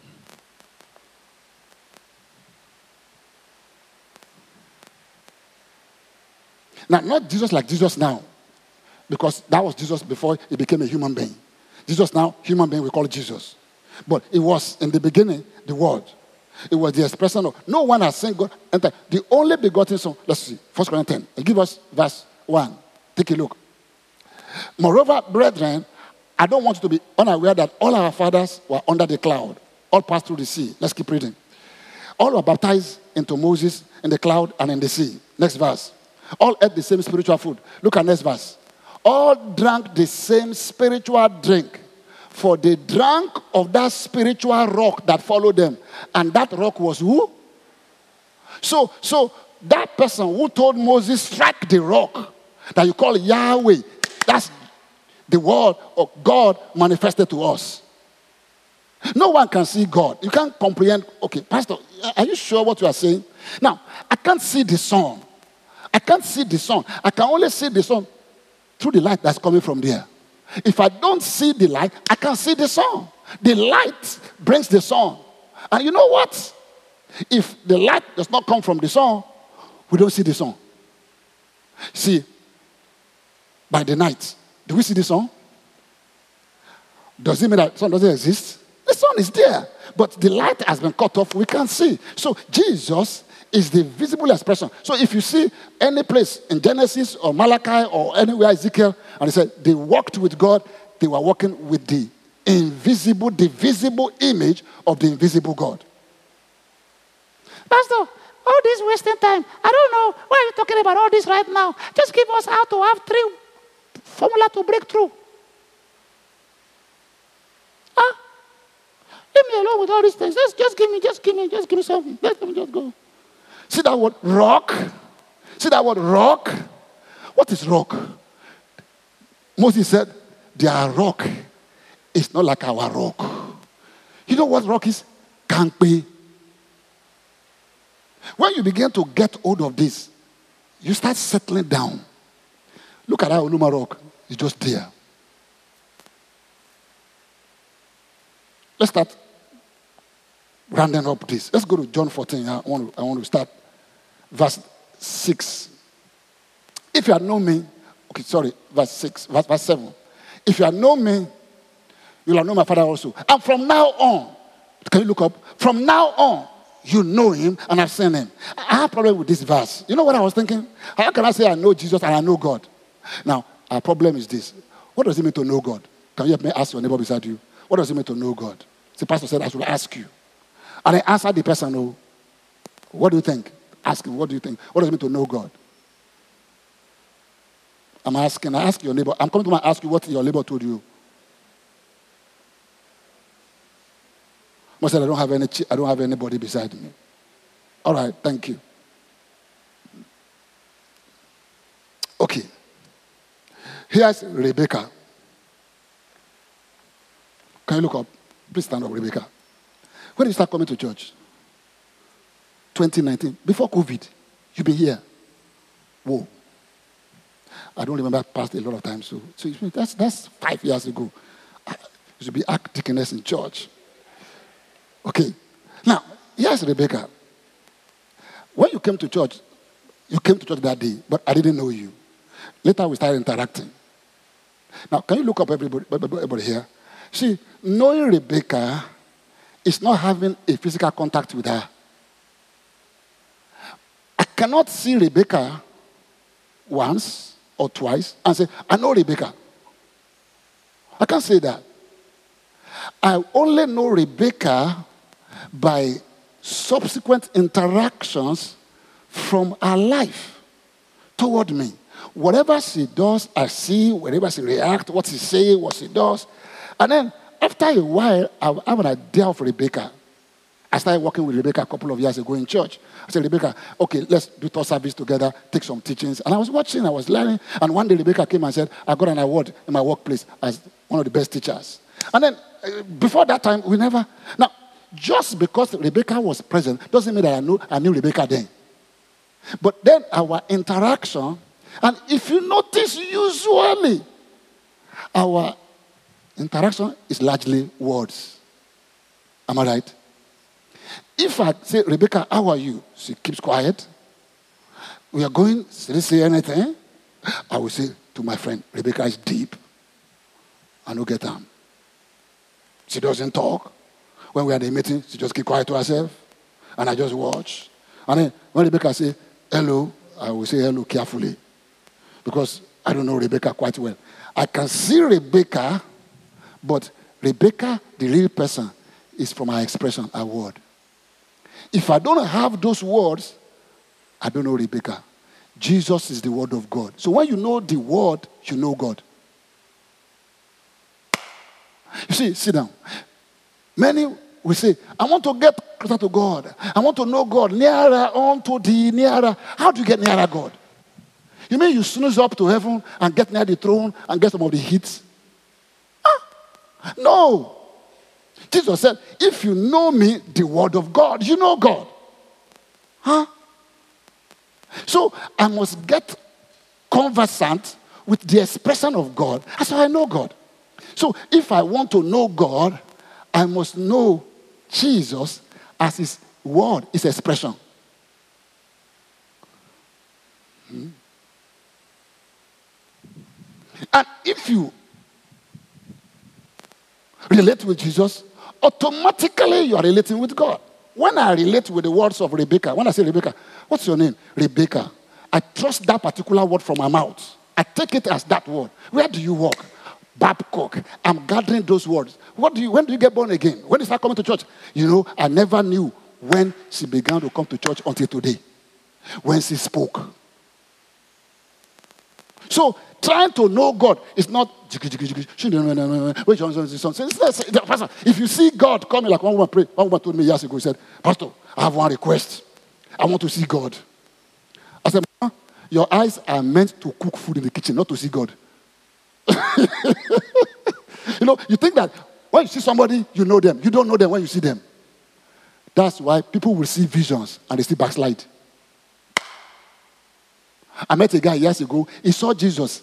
Now, not Jesus like Jesus now, because that was Jesus before he became a human being. Jesus now, human being, we call it Jesus. But it was, in the beginning, the Word. It was the expression of, no one has seen God. The only begotten Son, let's see, First Corinthians ten. Give us verse one. Take a look. Moreover, brethren, I don't want you to be unaware that all our fathers were under the cloud, all passed through the sea. Let's keep reading. All were baptized into Moses in the cloud and in the sea. Next verse. All ate the same spiritual food. Look at next verse. All drank the same spiritual drink, for they drank of that spiritual rock that followed them. And that rock was who? So, so that person who told Moses, strike the rock that you call Yahweh, that's the word of God manifested to us. No one can see God. You can't comprehend. Okay, Pastor, are you sure what you are saying? Now, I can't see the sun. I can't see the sun. I can only see the sun through the light that's coming from there. If I don't see the light, I can't see the sun. The light brings the sun. And you know what? If the light does not come from the sun, we don't see the sun. See, by the night, do we see the sun? Does it mean that the sun doesn't exist? The sun is there, but the light has been cut off. We can't see. So Jesus is the visible expression. So if you see any place in Genesis or Malachi or anywhere Ezekiel, and he said they walked with God, they were walking with the invisible, the visible image of the invisible God. Pastor, all this wasting time. I don't know. Why are you talking about all this right now? Just give us how to have three formula to break through. Huh? Leave me alone with all these things. Just, just give me, just give me, just give me something. Let me just go. See that word rock? See that word rock? What is rock? Moses said, their rock is not like our rock. You know what rock is? Kampe. When you begin to get hold of this, you start settling down. Look at that Oluma rock. It's just there. Let's start rounding up this. Let's go to John fourteen. I want to, I want to start verse six. If you had known me, okay, sorry, verse six, verse, verse seven. If you had known me, you'll have known my Father also. And from now on, can you look up? From now on, you know him and have seen him. I have a problem with this verse. You know what I was thinking? How can I say I know Jesus and I know God? Now, our problem is this. What does it mean to know God? Can you help me ask your neighbor beside you? What does it mean to know God? The pastor said, I should ask you. And I answered the person, oh, what do you think? Ask him, what do you think? What does it mean to know God? I'm asking, I ask your neighbor. I'm coming to ask you what your neighbor told you. I said, I don't have any, I don't have anybody beside me. All right, thank you. Okay. Here's Rebecca. Can you look up? Please stand up, Rebecca. When did you start coming to church? twenty nineteen. Before COVID. You've been here. Whoa. I don't remember past a lot of times. So, so that's, that's five years ago. I should be archdeaconess in church. Okay. Now, here's Rebecca. When you came to church, you came to church that day, but I didn't know you. Later, we started interacting. Now, can you look up everybody, everybody here? See, knowing Rebecca is not having a physical contact with her. I cannot see Rebecca once or twice and say, I know Rebecca. I can't say that. I only know Rebecca by subsequent interactions from her life toward me. Whatever she does, I see. Wherever she reacts, what she says, what she does. And then, after a while, I have an idea of Rebecca. I started working with Rebecca a couple of years ago in church. I said, Rebecca, okay, let's do thought service together, take some teachings. And I was watching, I was learning. And one day, Rebecca came and said, I got an award in my workplace as one of the best teachers. And then, uh, before that time, we never... Now, just because Rebecca was present doesn't mean that I knew, I knew Rebecca then. But then our interaction, and if you notice, usually, our interaction is largely words. Am I right? If I say, Rebecca, how are you? She keeps quiet. We are going, she didn't say anything. I will say to my friend, Rebecca is deep. I don't get her. She doesn't talk. When we are in a meeting, she just keep quiet to herself. And I just watch. And then when Rebecca say, hello, I will say hello carefully. Because I don't know Rebecca quite well. I can see Rebecca, but Rebecca, the real person, is from her expression, her word. If I don't have those words, I don't know Rebecca. Jesus is the word of God. So when you know the word, you know God. You see, sit down. Many will say, I want to get closer to God. I want to know God nearer unto thee, nearer. How do you get nearer God? You mean you snooze up to heaven and get near the throne and get some of the hits? Ah, no. Jesus said, if you know me, the word of God, you know God. Huh? So I must get conversant with the expression of God. That's how I know God. So if I want to know God, I must know Jesus as his word, his expression. Hmm. And if you relate with Jesus, automatically you are relating with God. When I relate with the words of Rebecca, when I say Rebecca, what's your name? Rebecca. I trust that particular word from my mouth. I take it as that word. Where do you work? Babcock. I'm gathering those words. What do you? When do you get born again? When did you start coming to church? You know, I never knew when she began to come to church until today. When she spoke. So, trying to know God is not... If you see God coming, like one woman prayed, one woman told me years ago, he said, Pastor, I have one request. I want to see God. I said, your eyes are meant to cook food in the kitchen, not to see God. You know, you think that when you see somebody, you know them. You don't know them when you see them. That's why people will see visions and they still backslide. I met a guy years ago. He saw Jesus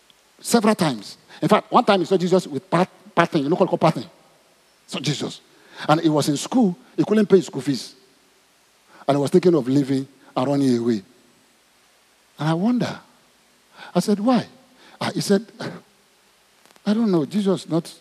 several times. In fact, one time he saw Jesus with pattern. You know what called pattern? Saw Jesus. And he was in school. He couldn't pay his school fees. And he was thinking of leaving and running away. And I wonder. I said, why? Uh, he said, I don't know. Jesus not.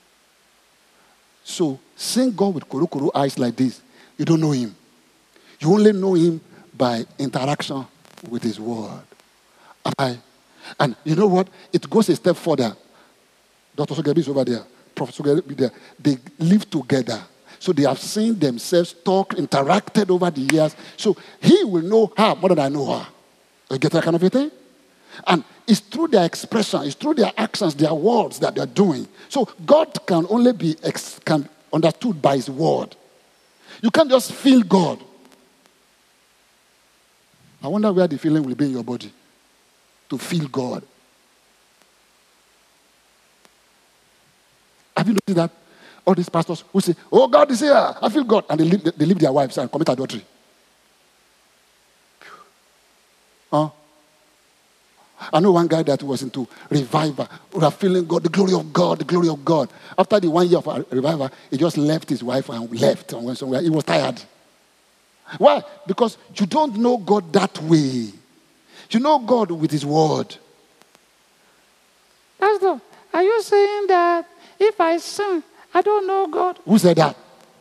So, seeing God with kuru-kuru eyes like this, you don't know him. You only know him by interaction with his word. I, and you know what? It goes a step further. Doctor Sugebi is over there. Professor Sugebi is there. They live together. So they have seen themselves talk, interacted over the years. So he will know her more than I know her. You get that kind of a thing? And it's through their expression, it's through their actions, their words that they're doing. So God can only be ex- can understood by his word. You can't just feel God. I wonder where the feeling will be in your body to feel God. Have you noticed that? All these pastors who say, oh, God is here, I feel God. And they leave, they leave their wives and commit adultery. Huh? I know one guy that was into revival. We are feeling God, the glory of God, the glory of God. After the one year of revival, he just left his wife and left and went somewhere. He was tired. Why? Because you don't know God that way. You know God with his word. Pastor, are you saying that if I sin, I don't know God? Who said that?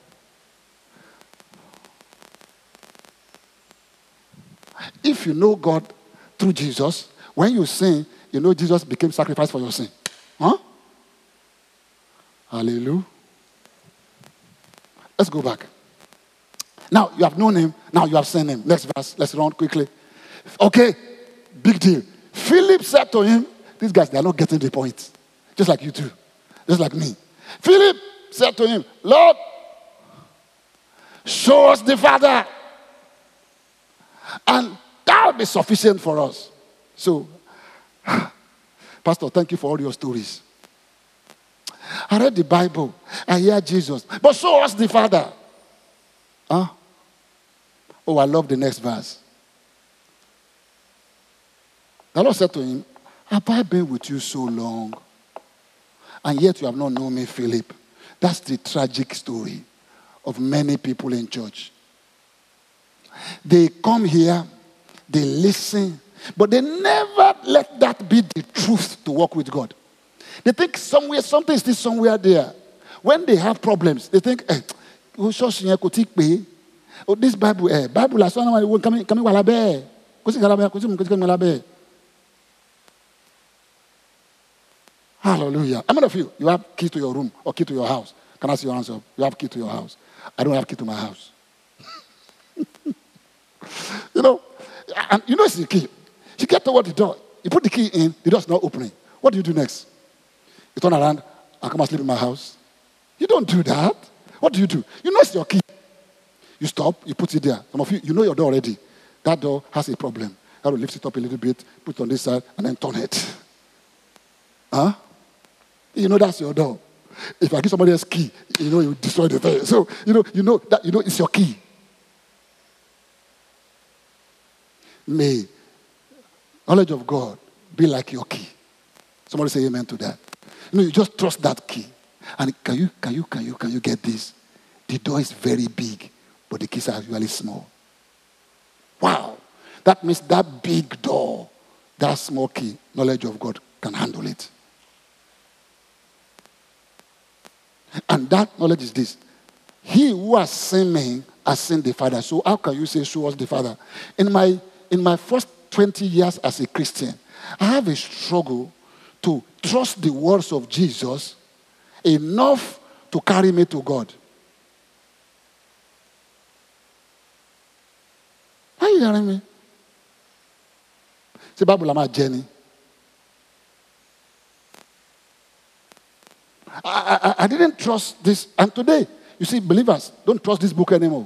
If you know God through Jesus, when you sin, you know Jesus became sacrifice for your sin. Huh? Hallelujah. Let's go back. Now, you have known him. Now you have seen him. Next verse. Let's run quickly. Okay. Big deal. Philip said to him, these guys, they are not getting the point. Just like you two. Just like me. Philip said to him, Lord, show us the Father, and that will be sufficient for us. So, Pastor, thank you for all your stories. I read the Bible. I hear Jesus. But show us the Father. Huh? Oh, I love the next verse. The Lord said to him, have I been with you so long, and yet you have not known me, Philip? That's the tragic story of many people in church. They come here, they listen, but they never let that be the truth to walk with God. They think somewhere, something is still somewhere there. When they have problems, they think, eh, oh, this Bible, eh, Bible, la someone coming, coming while I bear. Hallelujah. How many of you, you have key to your room or key to your house? Can I see your hands up? You have key to your house. I don't have key to my house. You know, and you know it's the key. You get toward the door. You put the key in, the door's not opening. What do you do next? You turn around and come and sleep in my house. You don't do that. What do you do? You know it's your key. You stop, you put it there. Some of you, you know your door already. That door has a problem. You have to lift it up a little bit, put it on this side, and then turn it. Huh? You know that's your door. If I give somebody else key, you know you destroy the thing. So you know, you know that you know it's your key. May knowledge of God be like your key. Somebody say amen to that. You know, you just trust that key. And can you, can you, can you, can you get this? The door is very big, but the keys are usually small. Wow. That means that big door, that small key, knowledge of God can handle it. And that knowledge is this. He who has seen me has seen the Father. So how can you say, show us the Father? In my, in my first twenty years as a Christian, I have a struggle to trust the words of Jesus enough to carry me to God. Are you hearing me? Say, Bible, I'm a journey. I, I, I didn't trust this. And today, you see, believers don't trust this book anymore.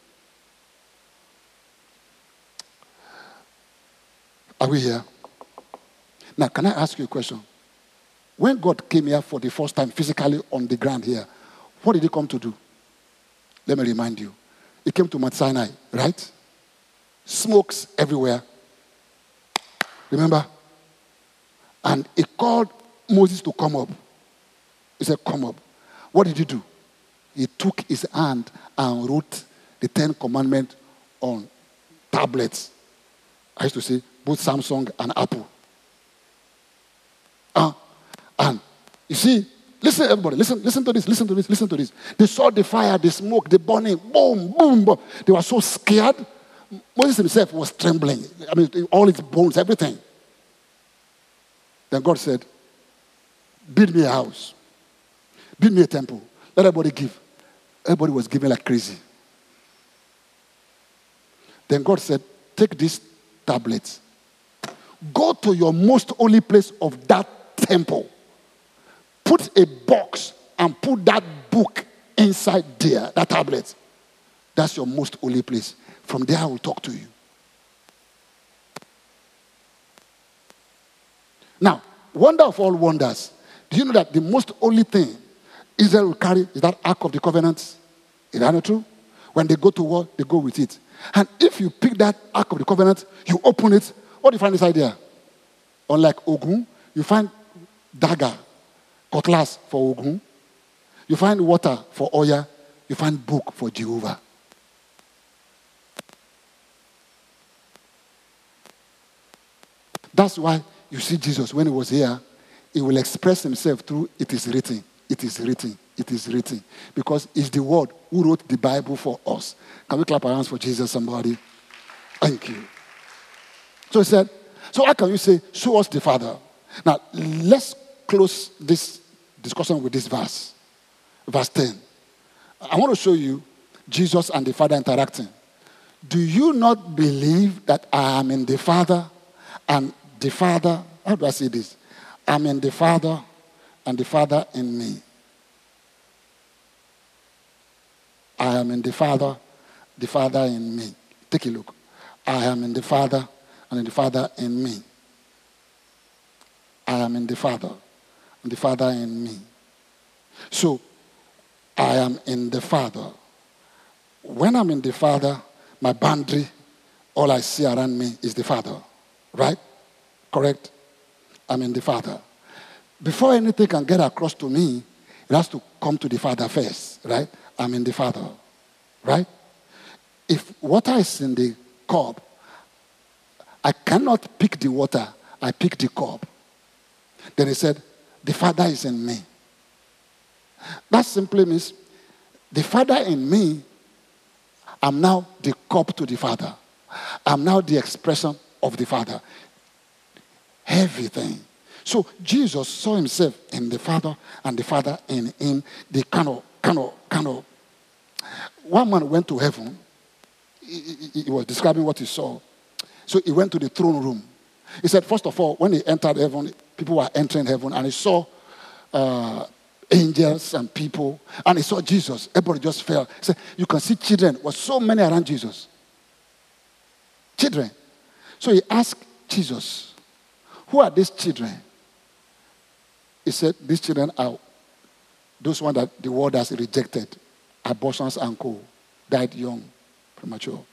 Are we here? Now, can I ask you a question? When God came here for the first time physically on the ground here, what did he come to do? Let me remind you. He came to Mount Sinai, right? Smokes everywhere. Remember? And he called Moses to come up. He said, come up. What did he do? he took his hand and wrote the Ten Commandments on tablets. I used to say both Samsung and Apple. Uh, and you see, listen, everybody, listen, listen to this, listen to this, listen to this. They saw the fire, the smoke, the burning, boom, boom, boom. They were so scared. Moses himself was trembling. I mean, all his bones, everything. Then God said, build me a house. Build me a temple. Let everybody give. Everybody was giving like crazy. Then God said, take these tablets. Go to your most holy place of that temple. Put a box and put that book inside there, that tablet. That's your most holy place. From there I will talk to you. Now, wonder of all wonders. Do you know that the most holy thing Israel will carry is that Ark of the Covenant? Is that not true? When they go to war, they go with it. And if you pick that Ark of the Covenant, you open it, what do you find inside there? Unlike Ogun, you find dagger, cutlass for Ogun. You find water for Oya. You find book for Jehovah. That's why you see Jesus, when he was here, he will express himself through it is written, it is written, it is written. Because it's the word who wrote the Bible for us. Can we clap our hands for Jesus, somebody? Thank you. So he said, so how can you say, show us the Father? Now, let's close this discussion with this verse. Verse ten. I want to show you Jesus and the Father interacting. Do you not believe that I am in the Father and the Father, how do I say this? I'm in the Father and the Father in me. I am in the Father, the Father in me. Take a look. I am in the Father and in the Father in me. I am in the Father and the Father in me. So, I am in the Father. When I'm in the Father, my boundary, all I see around me is the Father. Right? Correct? I'm in the Father. Before anything can get across to me, it has to come to the Father first. Right? I'm in the Father. Right? If water is in the cup, I cannot pick the water. I pick the cup. Then he said, the Father is in me. That simply means the Father in me, I'm now the cup to the Father. I'm now the expression of the Father. Everything. So Jesus saw himself in the Father and the Father in him. They kind of, kind of, kind of. One man went to heaven. He, he, he was describing what he saw. So he went to the throne room. He said, first of all, when he entered heaven, people were entering heaven, and he saw uh, angels and people, and he saw Jesus. Everybody just fell. He said, you can see children. There were so many around Jesus. Children. So he asked Jesus, who are these children? He said, these children are those ones that the world has rejected. Abortions and co. Died young, premature.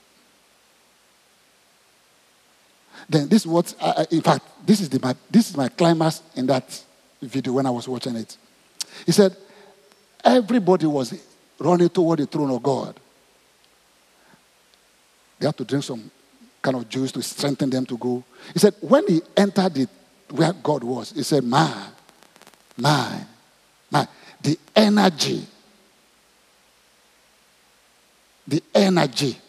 Then this is what, uh, in fact, this is, the, my, this is my climax in that video when I was watching it. He said, everybody was running toward the throne of God. They had to drink some kind of juice to strengthen them to go. He said, when he entered the, where God was, he said, my, my, my, the energy, the energy,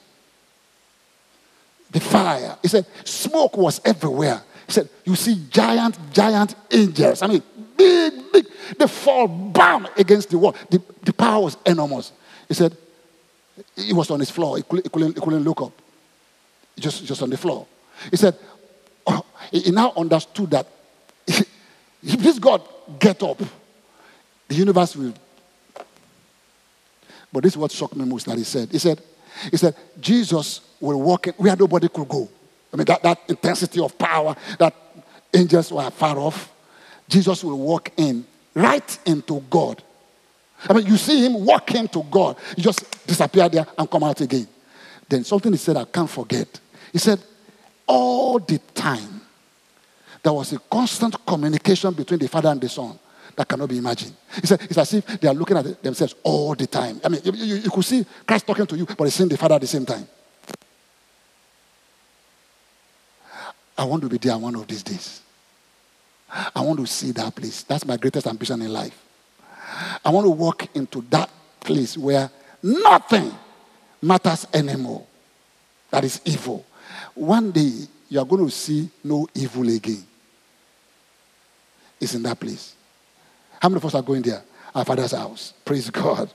the fire. He said, smoke was everywhere. He said, you see giant, giant angels. I mean, big, big. They fall, bam, against the wall. The, the power was enormous. He said, he was on his floor. He couldn't, he couldn't, he couldn't look up. Just, just on the floor. He said, oh, he, he now understood that if this God get up, the universe will. But this is what shocked me most that he said. He said, he said, Jesus will walk in where nobody could go. I mean, that, that intensity of power, that angels were far off. Jesus will walk in, right into God. I mean, you see him walk into God. He just disappear there and come out again. Then something he said I can't forget. He said, all the time, there was a constant communication between the Father and the Son. that cannot be imagined. He said, it's as if they are looking at themselves all the time. I mean, you, you, you could see Christ talking to you, but he's seeing the Father at the same time. I want to be there one of these days. I want to see that place. That's my greatest ambition in life. I want to walk into that place where nothing matters anymore. That is evil. One day, you are going to see no evil again. It's in that place. How many of us are going there? Our Father's house. Praise God.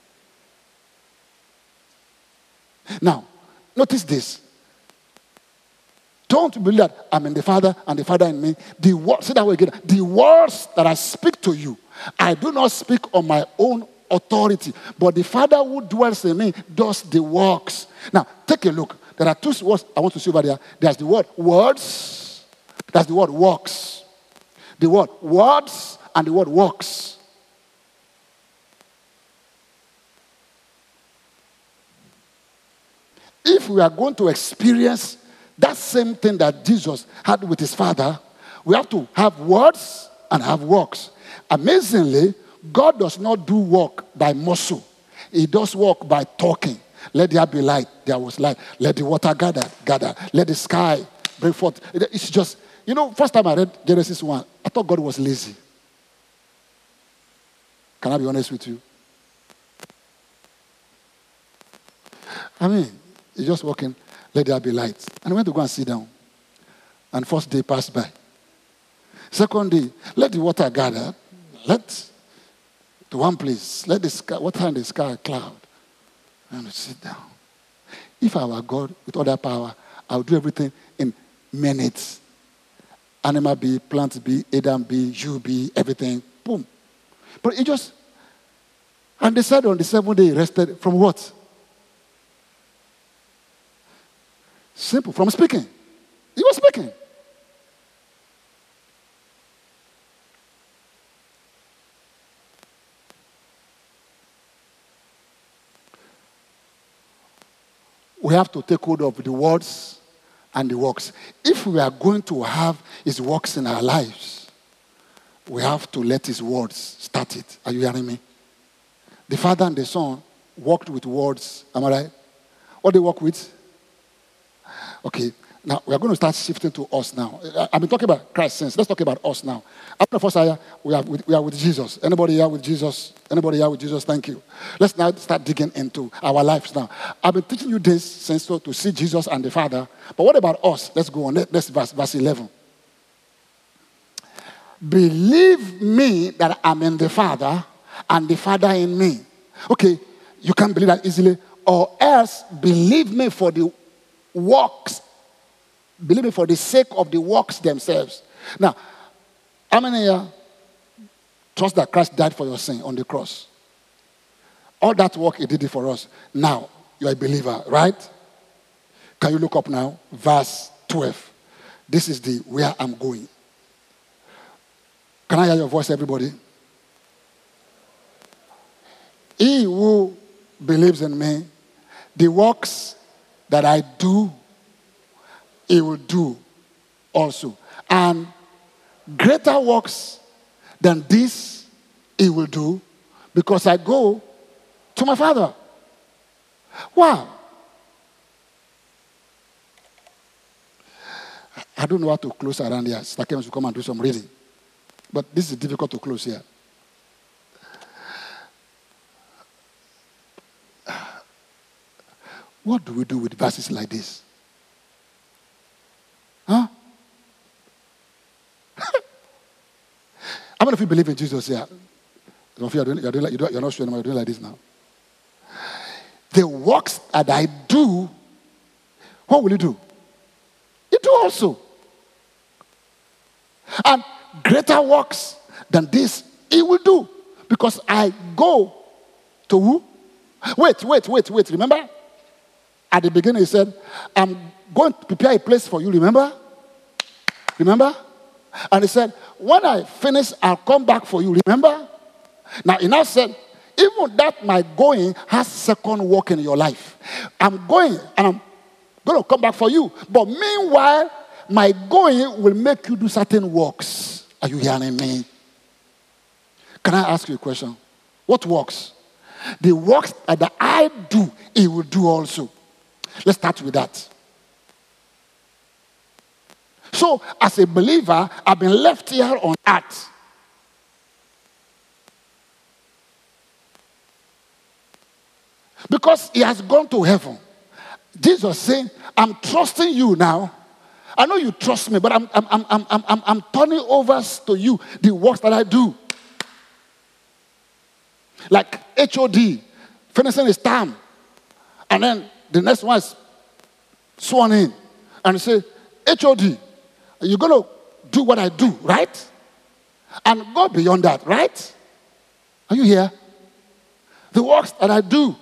Now, notice this. Don't believe that I'm in the Father and the Father in me. The words, say that way again. The words that I speak to you, I do not speak on my own authority, but the Father who dwells in me does the works. Now, take a look. There are two words I want to see over there. There's the word words. That's the word works. The word words and the word works. If we are going to experience that same thing that Jesus had with his Father, we have to have words and have works. Amazingly, God does not do work by muscle. He does work by talking. Let there be light. There was light. Let the water gather, gather. Let the sky bring forth. It's just, you know, first time I read Genesis one, I thought God was lazy. Can I be honest with you? I mean, he's just walking. Let there be light. And I went to go and sit down. And first day passed by. Second day, let the water gather. Let to one place. Let the sky, water in the sky cloud. And sit down. If I were God with all that power, I would do everything in minutes. Animal be, plant be, Adam be, you be, everything. Boom. But it just, and they said on the seventh day he rested from what? Simple, from speaking. He was speaking. We have to take hold of the words and the works. If we are going to have his works in our lives, we have to let his words start it. Are you hearing me? The Father and the Son worked with words. Am I right? What they work with? Okay. Now, we are going to start shifting to us now. I've been talking about Christ since. Let's talk about us now. After first here, we are, with, we are with Jesus. Anybody here with Jesus? Anybody here with Jesus? Thank you. Let's now start digging into our lives now. I've been teaching you this since so to see Jesus and the Father. But what about us? Let's go on. Let's verse, verse eleven. Believe me that I'm in the Father and the Father in me. Okay, you can't believe that easily. Or else believe me for the works. Believe me for the sake of the works themselves. Now, how many here trust that Christ died for your sin on the cross? All that work he did it for us. Now, you're a believer, right? Can you look up now? Verse twelve. This is the where I'm going. Can I hear your voice, everybody? He who believes in me, the works that I do, he will do also. And greater works than this he will do, because I go to my Father. Wow. I don't know how to close around here. Sister Kems will come and do some reading. But this is difficult to close here. What do we do with verses like this? Huh? How many of you believe in Jesus here? Some of you are doing, you're, doing like, you're not sure anymore, you're doing like this now. The works that I do, what will you do? You do also. And greater works than this, he will do. Because I go to who? Wait, wait, wait, wait. Remember? At the beginning he said, I'm going to prepare a place for you. Remember? Remember? And he said, when I finish, I'll come back for you. Remember? Now he now said, even that my going has second work in your life. I'm going and I'm going to come back for you. But meanwhile, my going will make you do certain works. Are you hearing me? Can I ask you a question? What works? The works that I do, he will do also. Let's start with that. So, as a believer, I've been left here on earth. Because he has gone to heaven. Jesus saying, I'm trusting you now. I know you trust me, but I'm, I'm, I'm, I'm, I'm, I'm turning over to you the works that I do. Like H O D, finishing his term. And then the next one is sworn in. And say, H O D, you're going to do what I do, right? And go beyond that, right? Are you here? The works that I do,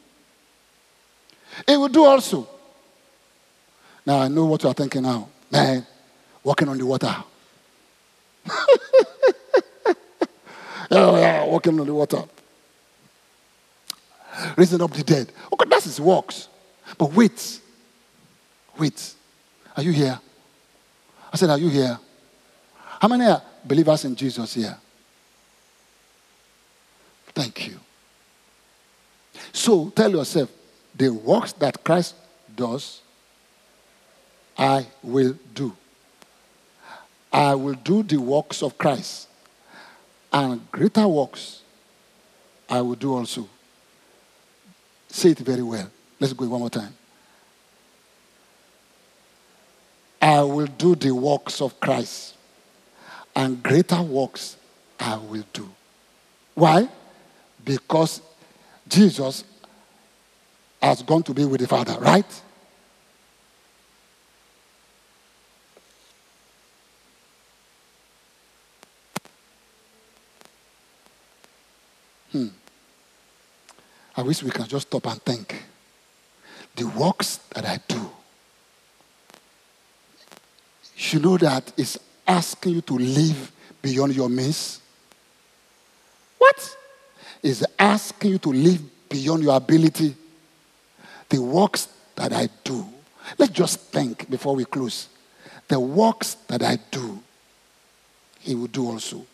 it will do also. Now I know what you are thinking now. Man, walking on the water. Oh, yeah, walking on the water. Raising up the dead. Okay, that's his works. But wait. Wait. Are you here? I said, are you here? How many are believers in Jesus here? Thank you. So tell yourself, the works that Christ does, I will do. I will do the works of Christ. And greater works, I will do also. Say it very well. Let's go one more time. I will do the works of Christ. And greater works I will do. Why? Because Jesus has gone to be with the Father, right? Hmm. I wish we can just stop and think. The works that I do, you know that it's asking you to live beyond your means. What? It's asking you to live beyond your ability. The works that I do. Let's just think before we close. The works that I do, he will do also.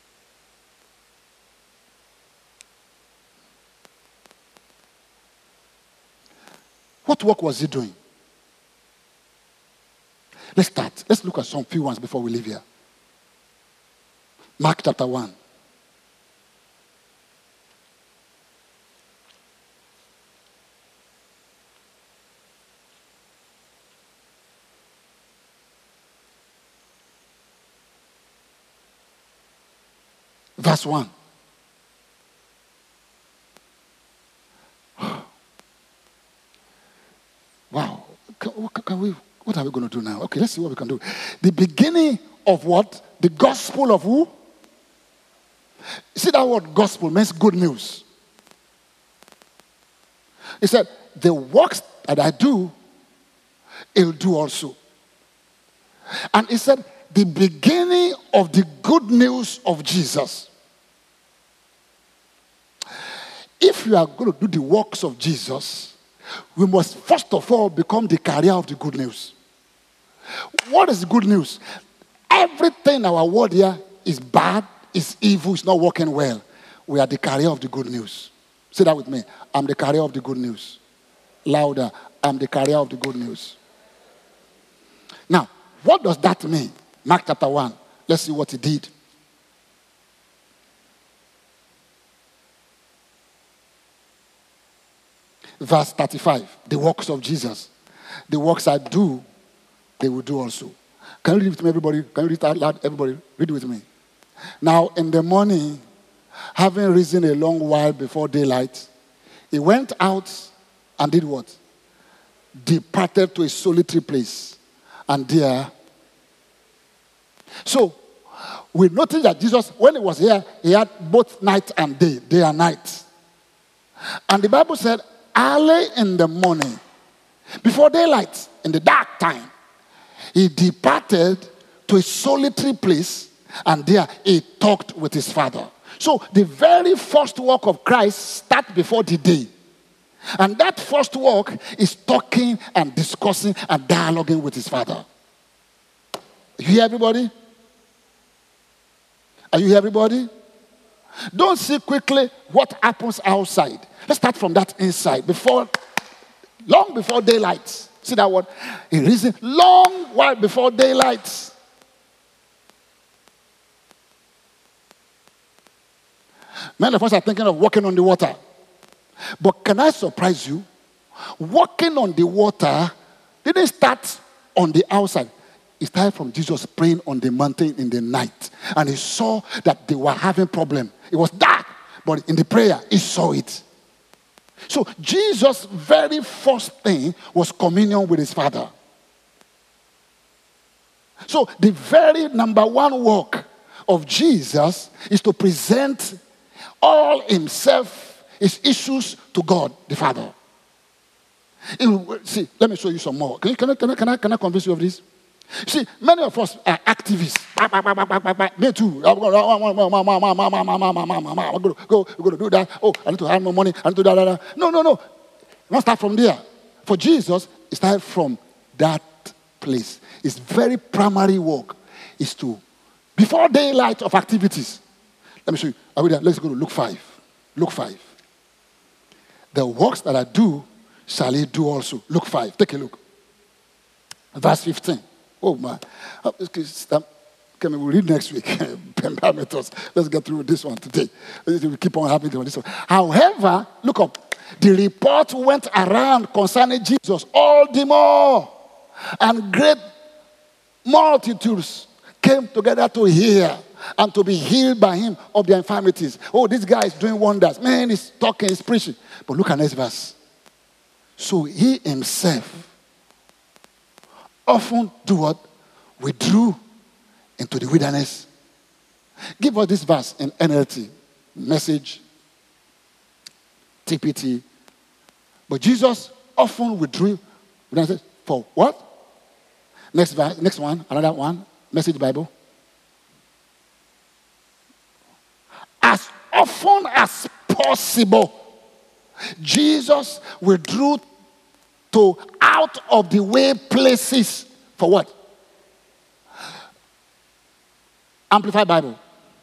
What work was he doing? Let's start. Let's look at some few ones before we leave here. Mark chapter one. Verse one. Wow. Can, can we, what are we going to do now? Okay, let's see what we can do. The beginning of what? The gospel of who? See that word gospel means good news. He said, the works that I do, he'll do also. And he said, the beginning of the good news of Jesus. If you are going to do the works of Jesus, we must first of all become the carrier of the good news. What is the good news? Everything in our world here is bad, is evil, is not working well. We are the carrier of the good news. Say that with me. I'm the carrier of the good news. Louder. I'm the carrier of the good news. Now, what does that mean? Mark chapter one. Let's see what he did. Verse thirty-five. The works of Jesus. The works I do, they will do also. Can you read it with me, everybody? Can you read it out loud? Everybody, read it with me. Now, in the morning, having risen a long while before daylight, he went out and did what? Departed to a solitary place. And there... So, we notice that Jesus, when he was here, he had both night and day, day and night. And the Bible said, early in the morning, before daylight, in the dark time, he departed to a solitary place, and there he talked with his Father. So the very first work of Christ starts before the day. And that first work is talking and discussing and dialoguing with his Father. You hear everybody? Are you here, everybody? Don't see quickly what happens outside. Let's start from that inside. Before, long before daylight. See that word? A reason, long while before daylight. Many of us are thinking of walking on the water. But can I surprise you? Walking on the water didn't start on the outside. It started from Jesus praying on the mountain in the night. And he saw that they were having problem. It was dark, but in the prayer, he saw it. So Jesus' very first thing was communion with his Father. So the very number one work of Jesus is to present all himself, his issues to God, the Father. It, see, let me show you some more. Can, you, can, I, can, I, can, I, can I convince you of this? See, many of us are activists. Me too. I'm going to go, we're going to do that. Oh, I need to have more money. I need to do that. No, no, no. Don't start from there. For Jesus, it started from that place. His very primary work is to, before daylight of activities. Let me show you. Are we there? Let's go to Luke five. Luke five. The works that I do, shall he do also. Luke five. Take a look. Verse fifteen. Oh, man. Can we read next week? Let's get through this one today. We keep on having this one. However, look up. The report went around concerning Jesus all the more. And great multitudes came together to hear and to be healed by him of their infirmities. Oh, this guy is doing wonders. Man, he's talking, he's preaching. But look at next verse. So he himself often do what? Withdrew into the wilderness. Give us this verse in N L T, Message, T P T. But Jesus often withdrew for what? Next verse, next one, another one, Message Bible. As often as possible, Jesus withdrew to out of the way places for what? Amplified Bible.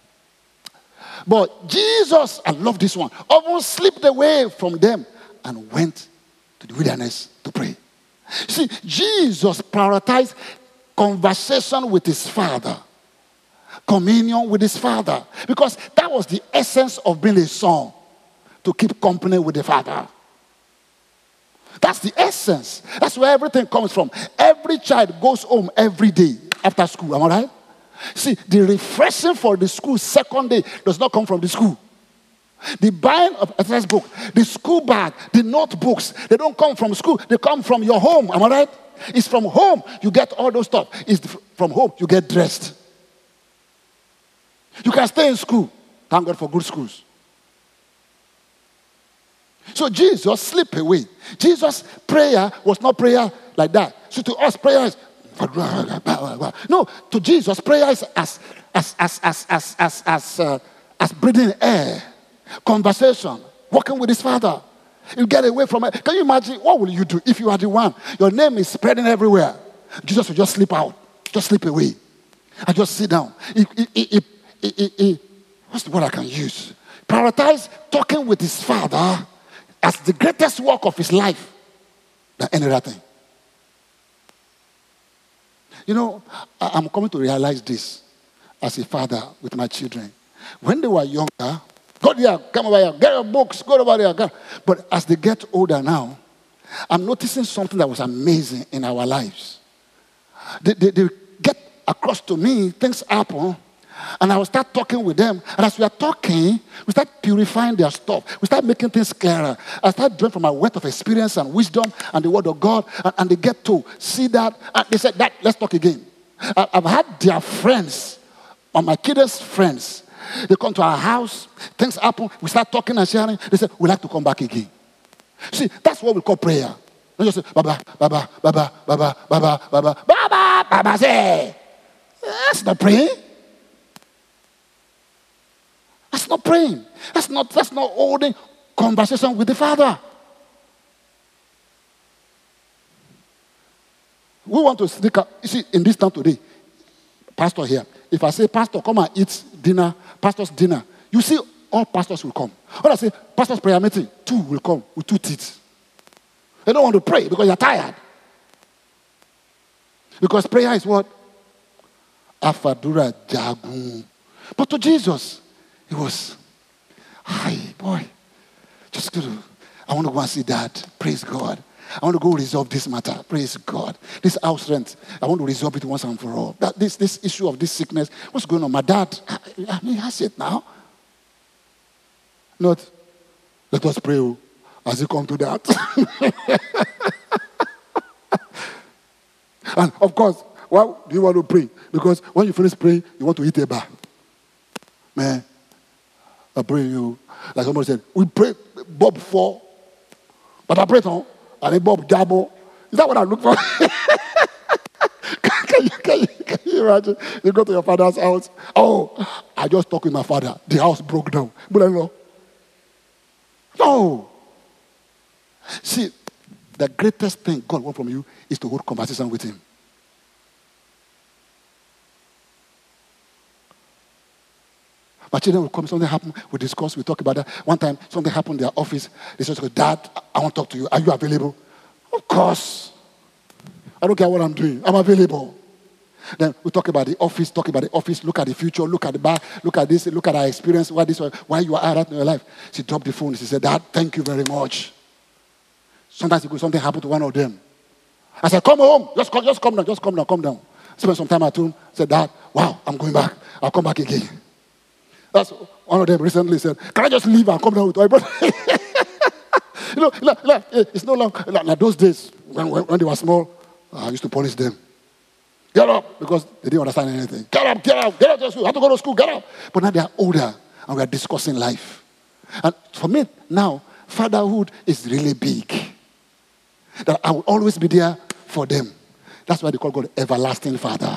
But Jesus, I love this one, almost slipped away from them and went to the wilderness to pray. See, Jesus prioritized conversation with his Father, communion with his Father, because that was the essence of being a son, to keep company with the Father. That's the essence. That's where everything comes from. Every child goes home every day after school. Am I right? See, the refreshing for the school second day does not come from the school. The buying of exercise book, the school bag, the notebooks, they don't come from school. They come from your home. Am I right? It's from home you get all those stuff. It's from home you get dressed. You can stay in school. Thank God for good schools. So Jesus slipped away. Jesus' prayer was not prayer like that. So to us, prayer is no. To Jesus, prayer is as as as as as as as, uh, as breathing air, conversation, walking with his Father. You get away from it. Can you imagine what will you do if you are the one? Your name is spreading everywhere. Jesus will just slip out, just slip away, and just sit down. He, he, he, he, he, he, what's the word I can use? Prioritize talking with his Father as the greatest work of his life than any other thing. You know, I'm coming to realize this as a father with my children. When they were younger, go there, come over here, get your books, go over there. Go. But as they get older now, I'm noticing something that was amazing in our lives. They, they, they get across to me, things happen, and I will start talking with them. And as we are talking, we start purifying their stuff. We start making things clearer. I start drawing from my wealth of experience and wisdom and the word of God. And, and they get to see that. And they said, that, let's talk again. I, I've had their friends, or my kids' friends. They come to our house. Things happen. We start talking and sharing. They say, we'd like to come back again. See, that's what we call prayer. They just say, Baba, Baba, Baba, Baba, Baba, Baba, Baba, Baba, say. That's not praying. That's not praying. That's not, that's not holding conversation with the Father. We want to sneak up. You see, in this town today, pastor here, if I say, Pastor, come and eat dinner, pastor's dinner, you see all pastors will come. When I say pastor's prayer meeting, two will come with two teeth. They don't want to pray because they're tired. Because prayer is what? Afadura jagun. But to Jesus, it was, hi, boy, just go to, I want to go and see Dad. Praise God. I want to go resolve this matter. Praise God. This house rent, I want to resolve it once and for all. That this this issue of this sickness, what's going on? My dad, I, I mean, he has it now. Not, let us pray oh, as you come to that. And of course, why do you want to pray? Because when you finish praying, you want to eat a bar. Man, I pray you. Like somebody said, we pray Bob four, but I pray on. And then Bob Jabo. Is that what I look for? can, you, can, you, can you imagine? You go to your father's house. Oh, I just talked with my father. The house broke down. But I know. No. See, the greatest thing God wants from you is to hold conversation with him. My children will come, something happened, we discuss, we talk about that. One time, something happened in their office. They said, Dad, I want to talk to you. Are you available? Of course. I don't care what I'm doing. I'm available. Then we talk about the office, talk about the office, look at the future, look at the back, look at this, look at our experience, why this, why you are at in your life. She dropped the phone. She said, Dad, thank you very much. Sometimes something happened to one of them. I said, come home. Just come, just come down, just come down, come down. Spent some time at home. Said, Dad, wow, I'm going back. I'll come back again. That's one of them recently said, can I just leave and come down with my brother? you know, like, like, it's no longer, like, like those days, when, when, when they were small, I used to punish them. Get up, because they didn't understand anything. Get up, get up, get up to school. I have to go to school, get up. But now they are older, and we are discussing life. And for me, now, fatherhood is really big. That I will always be there for them. That's why they call God everlasting Father.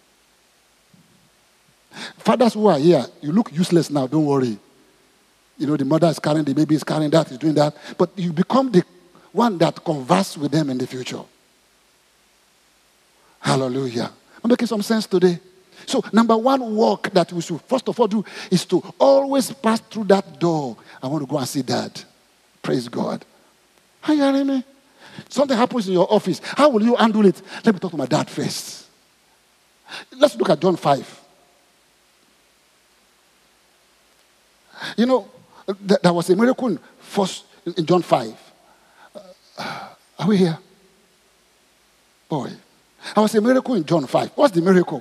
Fathers who are here, you look useless now, don't worry. You know, the mother is carrying, the baby is carrying that, is doing that. But you become the one that converses with them in the future. Hallelujah. I'm making some sense today. So, number one work that we should first of all do is to always pass through that door. I want to go and see Dad. Praise God. Are you hearing me? Something happens in your office. How will you handle it? Let me talk to my dad first. Let's look at John five. You know, th- there was a miracle in, first, in John five. Uh, are we here? Boy. There was a miracle in John five. What's the miracle?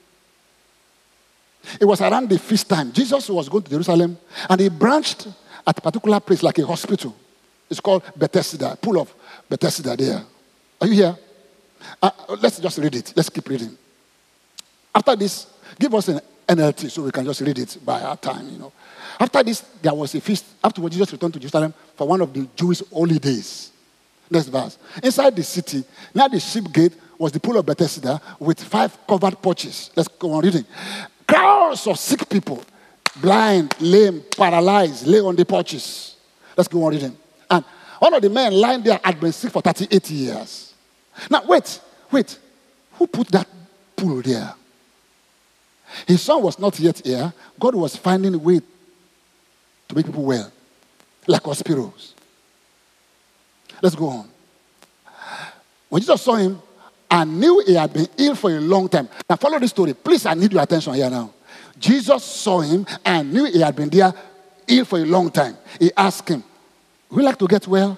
It was around the feast time. Jesus was going to Jerusalem, and he branched at a particular place like a hospital. It's called Bethesda, pool of Bethesda there. Are you here? Uh, let's just read it. Let's keep reading. After this, give us an N L T so we can just read it by our time, you know. After this, there was a feast. Afterward, Jesus returned to Jerusalem for one of the Jewish holy days. Next verse. Inside the city, near the sheep gate, was the pool of Bethesda with five covered porches. Let's go on reading. Crowds of sick people, blind, lame, paralyzed, lay on the porches. Let's go on reading. And one of the men lying there had been sick for thirty-eight years. Now, wait, wait. Who put that pool there? His son was not yet here. God was finding a way to make people well, like hospitals. Let's go on. When Jesus saw him, I knew he had been ill for a long time. Now follow this story. Please, I need your attention here now. Jesus saw him and knew he had been there ill for a long time. He asked him, would you like to get well?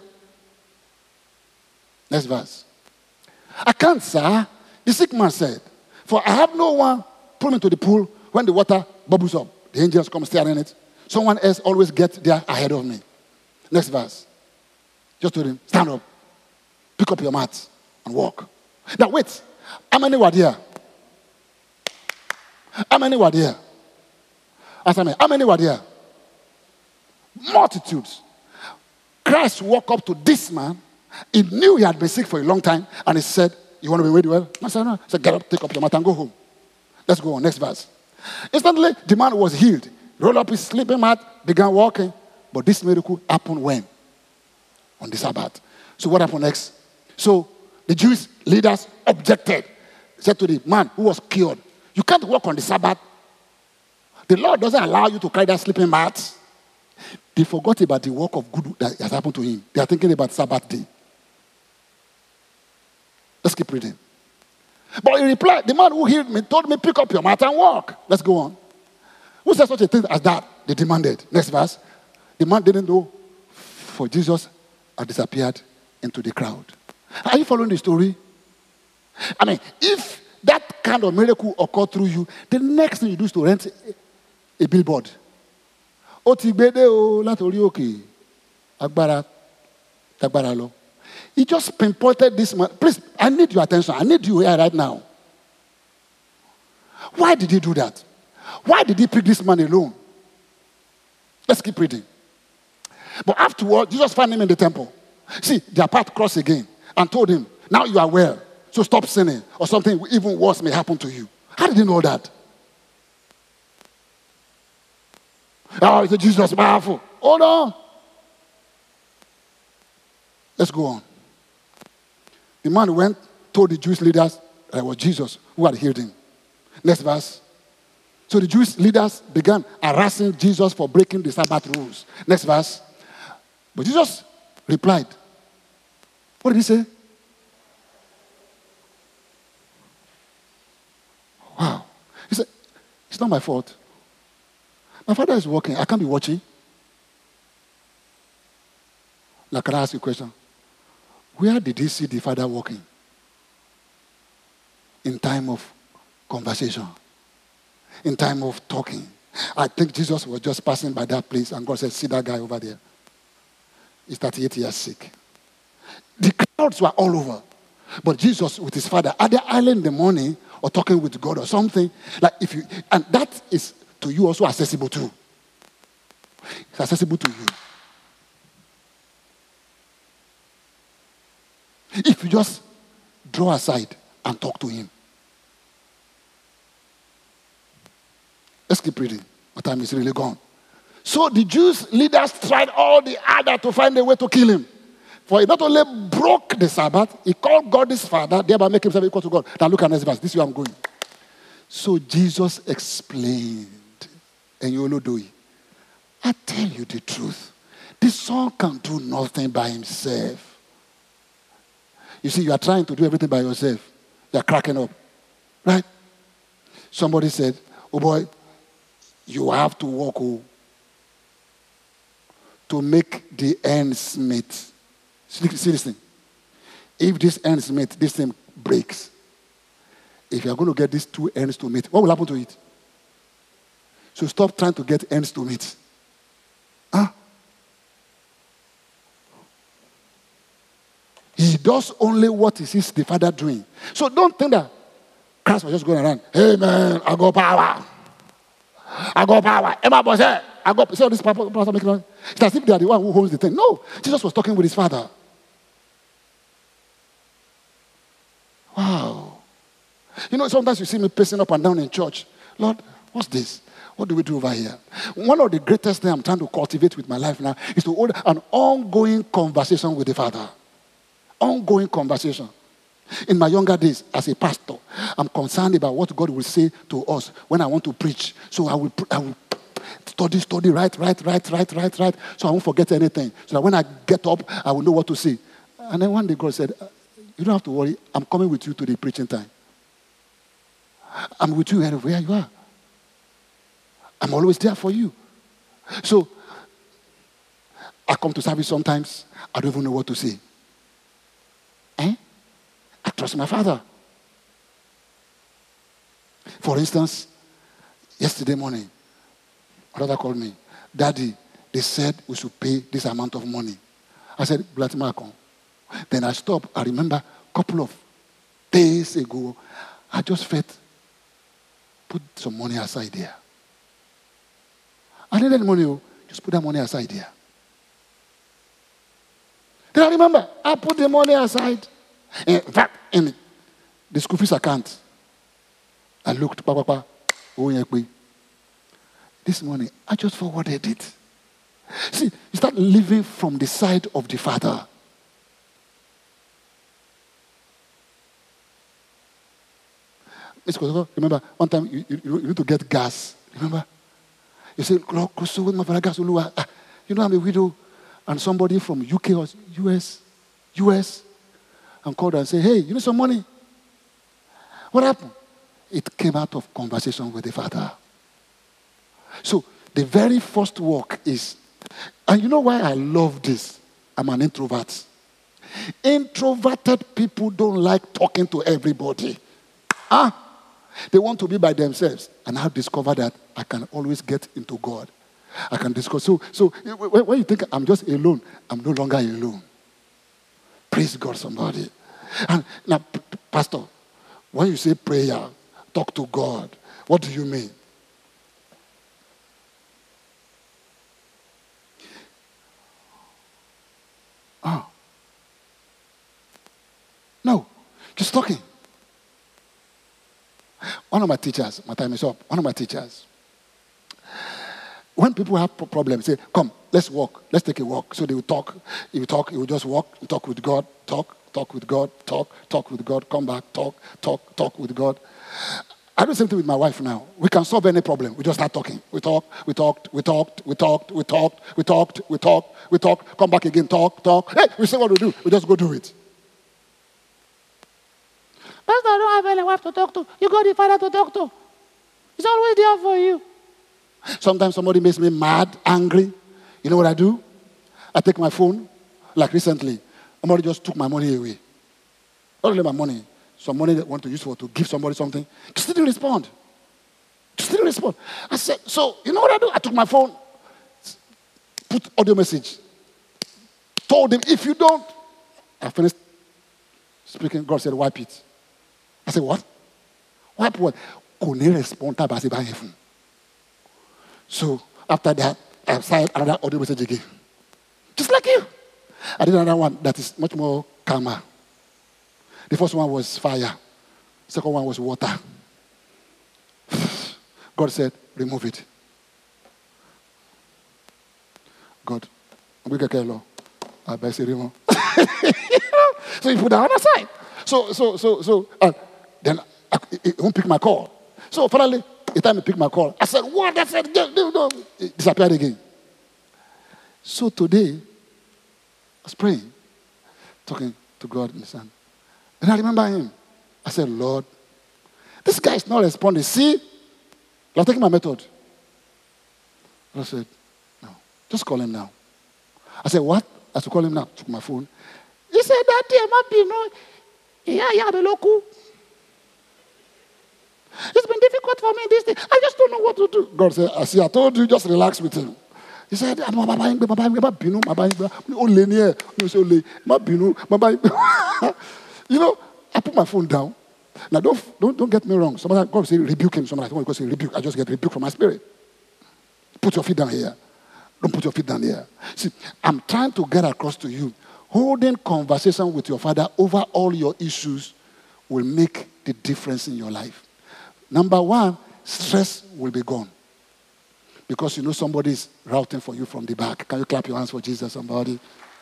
Next verse. I can't, sir. The sick man said, for I have no one pull me to the pool when the water bubbles up. The angels come staring in it. Someone else always gets there ahead of me. Next verse. Just told him, stand up, pick up your mat, and walk. Now wait, how many were there? How many were there? Answer me, how many were there? Multitudes. Christ walked up to this man. He knew he had been sick for a long time, and he said, you want to be made well? I said, no. He said, get up, take up your mat, and go home. Let's go on, next verse. Instantly, the man was healed. Rolled up his sleeping mat, began walking. But this miracle happened when? On the Sabbath. So what happened next? So the Jewish leaders objected. Said to the man who was cured, you can't walk on the Sabbath. The Lord doesn't allow you to carry that sleeping mat. They forgot about the work of good that has happened to him. They are thinking about Sabbath day. Let's keep reading. But he replied, the man who healed me told me, pick up your mat and walk. Let's go on. Who said such a thing as that? They demanded. Next verse. The man didn't know, for Jesus had disappeared into the crowd. Are you following the story? I mean, if that kind of miracle occurred through you, the next thing you do is to rent a, a billboard. He just pinpointed this man. Please, I need your attention. I need you here right now. Why did he do that? Why did he pick this man alone? Let's keep reading. But afterward, Jesus found him in the temple. See, their path crossed again and told him, now you are well, so stop sinning, or something even worse may happen to you. How did he know that? Oh, it's Jesus, powerful. Hold on. Let's go on. The man went, told the Jewish leaders that it was Jesus who had healed him. Next verse. So the Jewish leaders began harassing Jesus for breaking the Sabbath rules. Next verse. But Jesus replied. What did he say? Wow. He said, it's not my fault. My father is working. I can't be watching. Now, can I ask you a question? Where did he see the father working? In time of conversation. In time of talking. I think Jesus was just passing by that place and God said, see that guy over there. He's thirty-eight years sick. The crowds were all over. But Jesus with his father, either early in the morning or talking with God or something. Like if you, and that is to you also accessible too. It's accessible to you. If you just draw aside and talk to him. Let's keep reading. My time is really gone. So the Jews leaders tried all the harder to find a way to kill him. For he not only broke the Sabbath, he called God his father, thereby making himself equal to God. Now look at next verse. This is where I'm going. So Jesus explained, and you will do it. I tell you the truth. This son can do nothing by himself. You see, you are trying to do everything by yourself. You are cracking up. Right? Somebody said, oh boy, you have to work oh, to make the ends meet. See, see this thing. If this ends meet, this thing breaks. If you are going to get these two ends to meet, what will happen to it? So stop trying to get ends to meet. Huh? He does only what he sees the Father doing. So don't think that Christ was just going around. Hey man, I got power. I got power. Emma was there. I got. See all this pastor making noise. It's as if they are the one who holds the thing. No, Jesus was talking with his Father. Wow. You know, sometimes you see me pacing up and down in church. Lord, what's this? What do we do over here? One of the greatest things I'm trying to cultivate with my life now is to hold an ongoing conversation with the Father. Ongoing conversation. In my younger days, as a pastor, I'm concerned about what God will say to us when I want to preach. So I will, I will study, study, write, write, write, write, write, write, so I won't forget anything. So that when I get up, I will know what to say. And then one day God said, you don't have to worry. I'm coming with you to the preaching time. I'm with you wherever you are. I'm always there for you. So, I come to service sometimes, I don't even know what to say. Eh? I trust my Father. For instance, yesterday morning, my brother called me. Daddy, they said we should pay this amount of money. I said, Blatimacon. Then I stopped. I remember a couple of days ago, I just felt, put some money aside there. I needed money, just put that money aside there. Then I remember, I put the money aside. In fact, in the school fees account, I looked, Papa, this morning, I just forwarded it. See, you start living from the side of the Father. Remember, one time you, you, you need to get gas. Remember? You say, gas. You know, I'm a widow. And somebody from U K or U S, U S, and called and said, hey, you need some money? What happened? It came out of conversation with the Father. So the very first work is, and you know why I love this? I'm an introvert. Introverted people don't like talking to everybody. Ah, they want to be by themselves. And I've discovered that I can always get into God. I can discuss. So, so when you think I'm just alone, I'm no longer alone. Praise God, somebody. And now, Pastor, when you say prayer, talk to God, what do you mean? Oh. No, just talking. One of my teachers, my time is up, one of my teachers, when people have problems, say, come, let's walk, let's take a walk. So they will talk, he will talk, he will just walk, talk with God, talk, talk with God, talk, talk with God, come back, talk, talk, talk with God. I do the same thing with my wife now. We can solve any problem. We just start talking. We talk, we talked, we talked, we talked, we talked, we talked, we talked, we talked, come back again, talk, talk. Hey, we say what we do. We just go do it. Pastor, I don't have any wife to talk to. You got the Father to talk to. He's always there for you. Sometimes somebody makes me mad, angry. You know what I do? I take my phone. Like recently, somebody just took my money away. Not only my money. Some money that I want to use for to give somebody something. Just didn't respond. Just didn't respond. I said, so, you know what I do? I took my phone, put audio message. Told him, if you don't, I finished speaking. God said, wipe it. I said, what? Wipe what? Couldn't respond. So after that, I signed another audio message again. Just like you. I did another one that is much more calmer. The first one was fire. Second one was water. God said, remove it. God, we can kill I bet you. So you put that on the side. So, so, so, so, uh, then I, it won't pick my call. So finally, the time he picked my call, I said, what? I said, no, no, no. It disappeared again. So today, I was praying, talking to God in the Son. And I remember him. I said, Lord, this guy is not responding. See, you're taking my method. I said, no, just call him now. I said, what? I should call him now. Took my phone. He said, Daddy, I'm happy. No, yeah, yeah, the local. It's been difficult for me this day. I just don't know what to do. God said, I see, I told you, just relax with him. He said, I'm You know, I put my phone down. Now, don't, don't, don't get me wrong. Sometimes God say rebuke him. Sometimes God say rebuke. I just get rebuked from my spirit. Put your feet down here. Don't put your feet down here. See, I'm trying to get across to you. Holding conversation with your Father over all your issues will make the difference in your life. Number one, stress will be gone. Because you know somebody is routing for you from the back. Can you clap your hands for Jesus, somebody?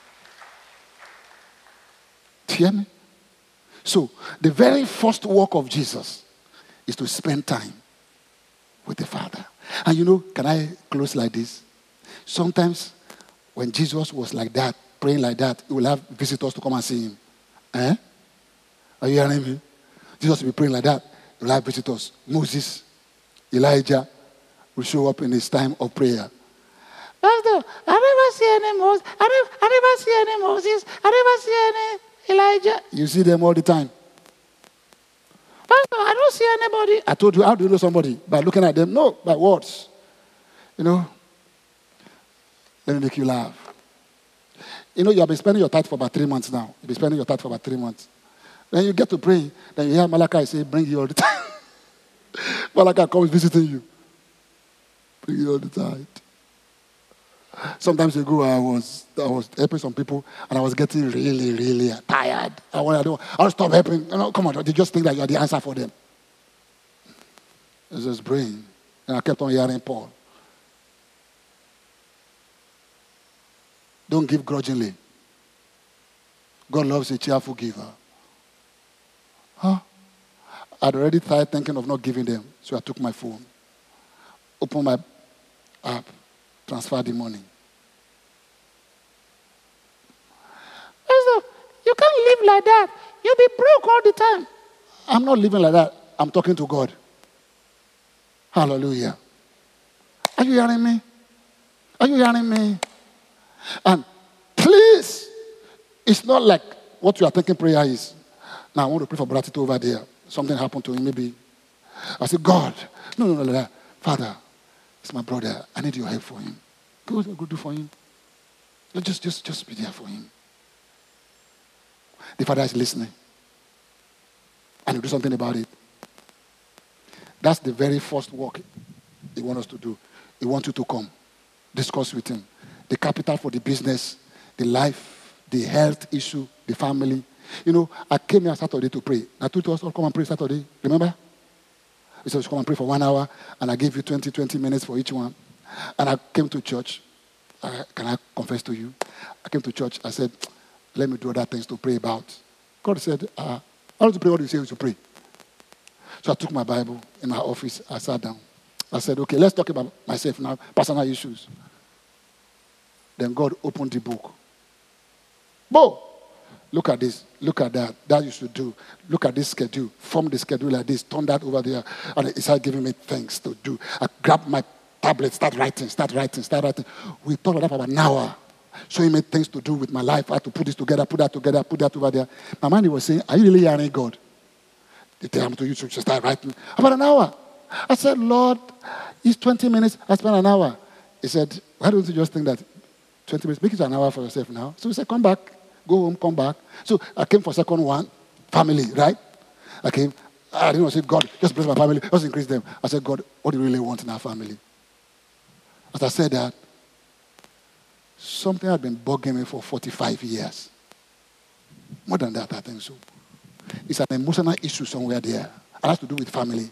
Do you hear me? So, the very first work of Jesus is to spend time with the Father. And you know, can I close like this? Sometimes, when Jesus was like that, praying like that, he will have visitors to come and see him. Eh? Are you hearing me? Jesus will be praying like that. He will have visitors. Moses, Elijah will show up in his time of prayer. Pastor, I never see any Moses. I never, I never see any Moses. I never see any Elijah. You see them all the time. Pastor, I don't see anybody. I told you, how do you know somebody? By looking at them? No, by words. You know, let me make you laugh. You know, you have been spending your tithe for about three months now. You've been spending your tithe for about three months. Then you get to pray. Then you hear Malachi say, bring you all the time. Malachi comes visiting you. Bring you all the tithe. Sometimes ago, I was I was helping some people, and I was getting really, really tired. I want to do. I'll stop helping. You know, come on, they just think that you are the answer for them. I was just praying, and I kept on hearing Paul. Don't give grudgingly. God loves a cheerful giver. Huh? I'd already tried thinking of not giving them, so I took my phone, opened my app, transferred the money. like that, you'll be broke all the time. I'm not living like that. I'm talking to God. Hallelujah. Are you hearing me? Are you hearing me? And please, it's not like what you are thinking prayer is. Now, I want to pray for Brother Tito over there. Something happened to him, maybe. I said, God, no, no, no, no, Father, it's my brother. I need your help for him. Go, go do for him. Just, just, just be there for him. The Father is listening. And he'll do something about it. That's the very first work he wants us to do. He wants you to come. Discuss with him. The capital for the business, the life, the health issue, the family. You know, I came here Saturday to pray. I told us all come and pray Saturday. Remember? We said, come and pray for one hour, and I gave you twenty, twenty minutes for each one. And I came to church. Uh, can I confess to you? I came to church. I said, let me do other things to pray about. God said, uh, I want to pray what you say you should pray. So I took my Bible in my office. I sat down. I said, okay, let's talk about myself now, personal issues. Then God opened the book. Bo, look at this. Look at that. That you should do. Look at this schedule. Form the schedule like this. Turn that over there. And he started giving me things to do. I grabbed my tablet, start writing, start writing, start writing. We talked about that for about an hour. So he made things to do with my life. I had to put this together, put that together, put that over there. My mind was saying, are you really hearing God? They tell him to you to start writing. About an hour. I said, Lord, it's twenty minutes. I spent an hour. He said, why don't you just think that twenty minutes, make it an hour for yourself now. So he said, come back, go home, come back. So I came for second one, family, right? I came. I didn't want to say, God, just bless my family, just increase them. I said, God, what do you really want in our family? As I said that, something had been bugging me for forty-five years. More than that, I think so. It's an emotional issue somewhere there. It has to do with family.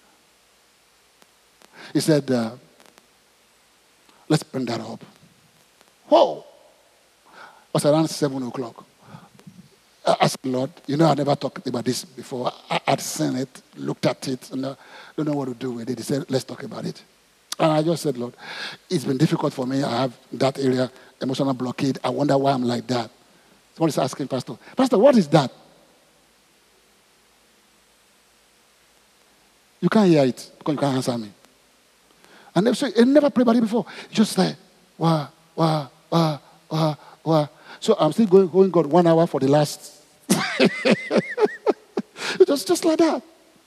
He said, uh, let's bring that up. Whoa! It was around seven o'clock. I asked the Lord, you know, I never talked about this before. I had seen it, looked at it, and I don't know what to do with it. He said, let's talk about it. And I just said, Lord, it's been difficult for me. I have that area, emotional blockade. I wonder why I'm like that. Somebody's asking, Pastor, Pastor, what is that? You can't hear it because you can't answer me. And they say, I never prayed about it before. Just like, wow, wow, wow, wow, wow. So I'm still going, going God one hour for the last. just, just like that.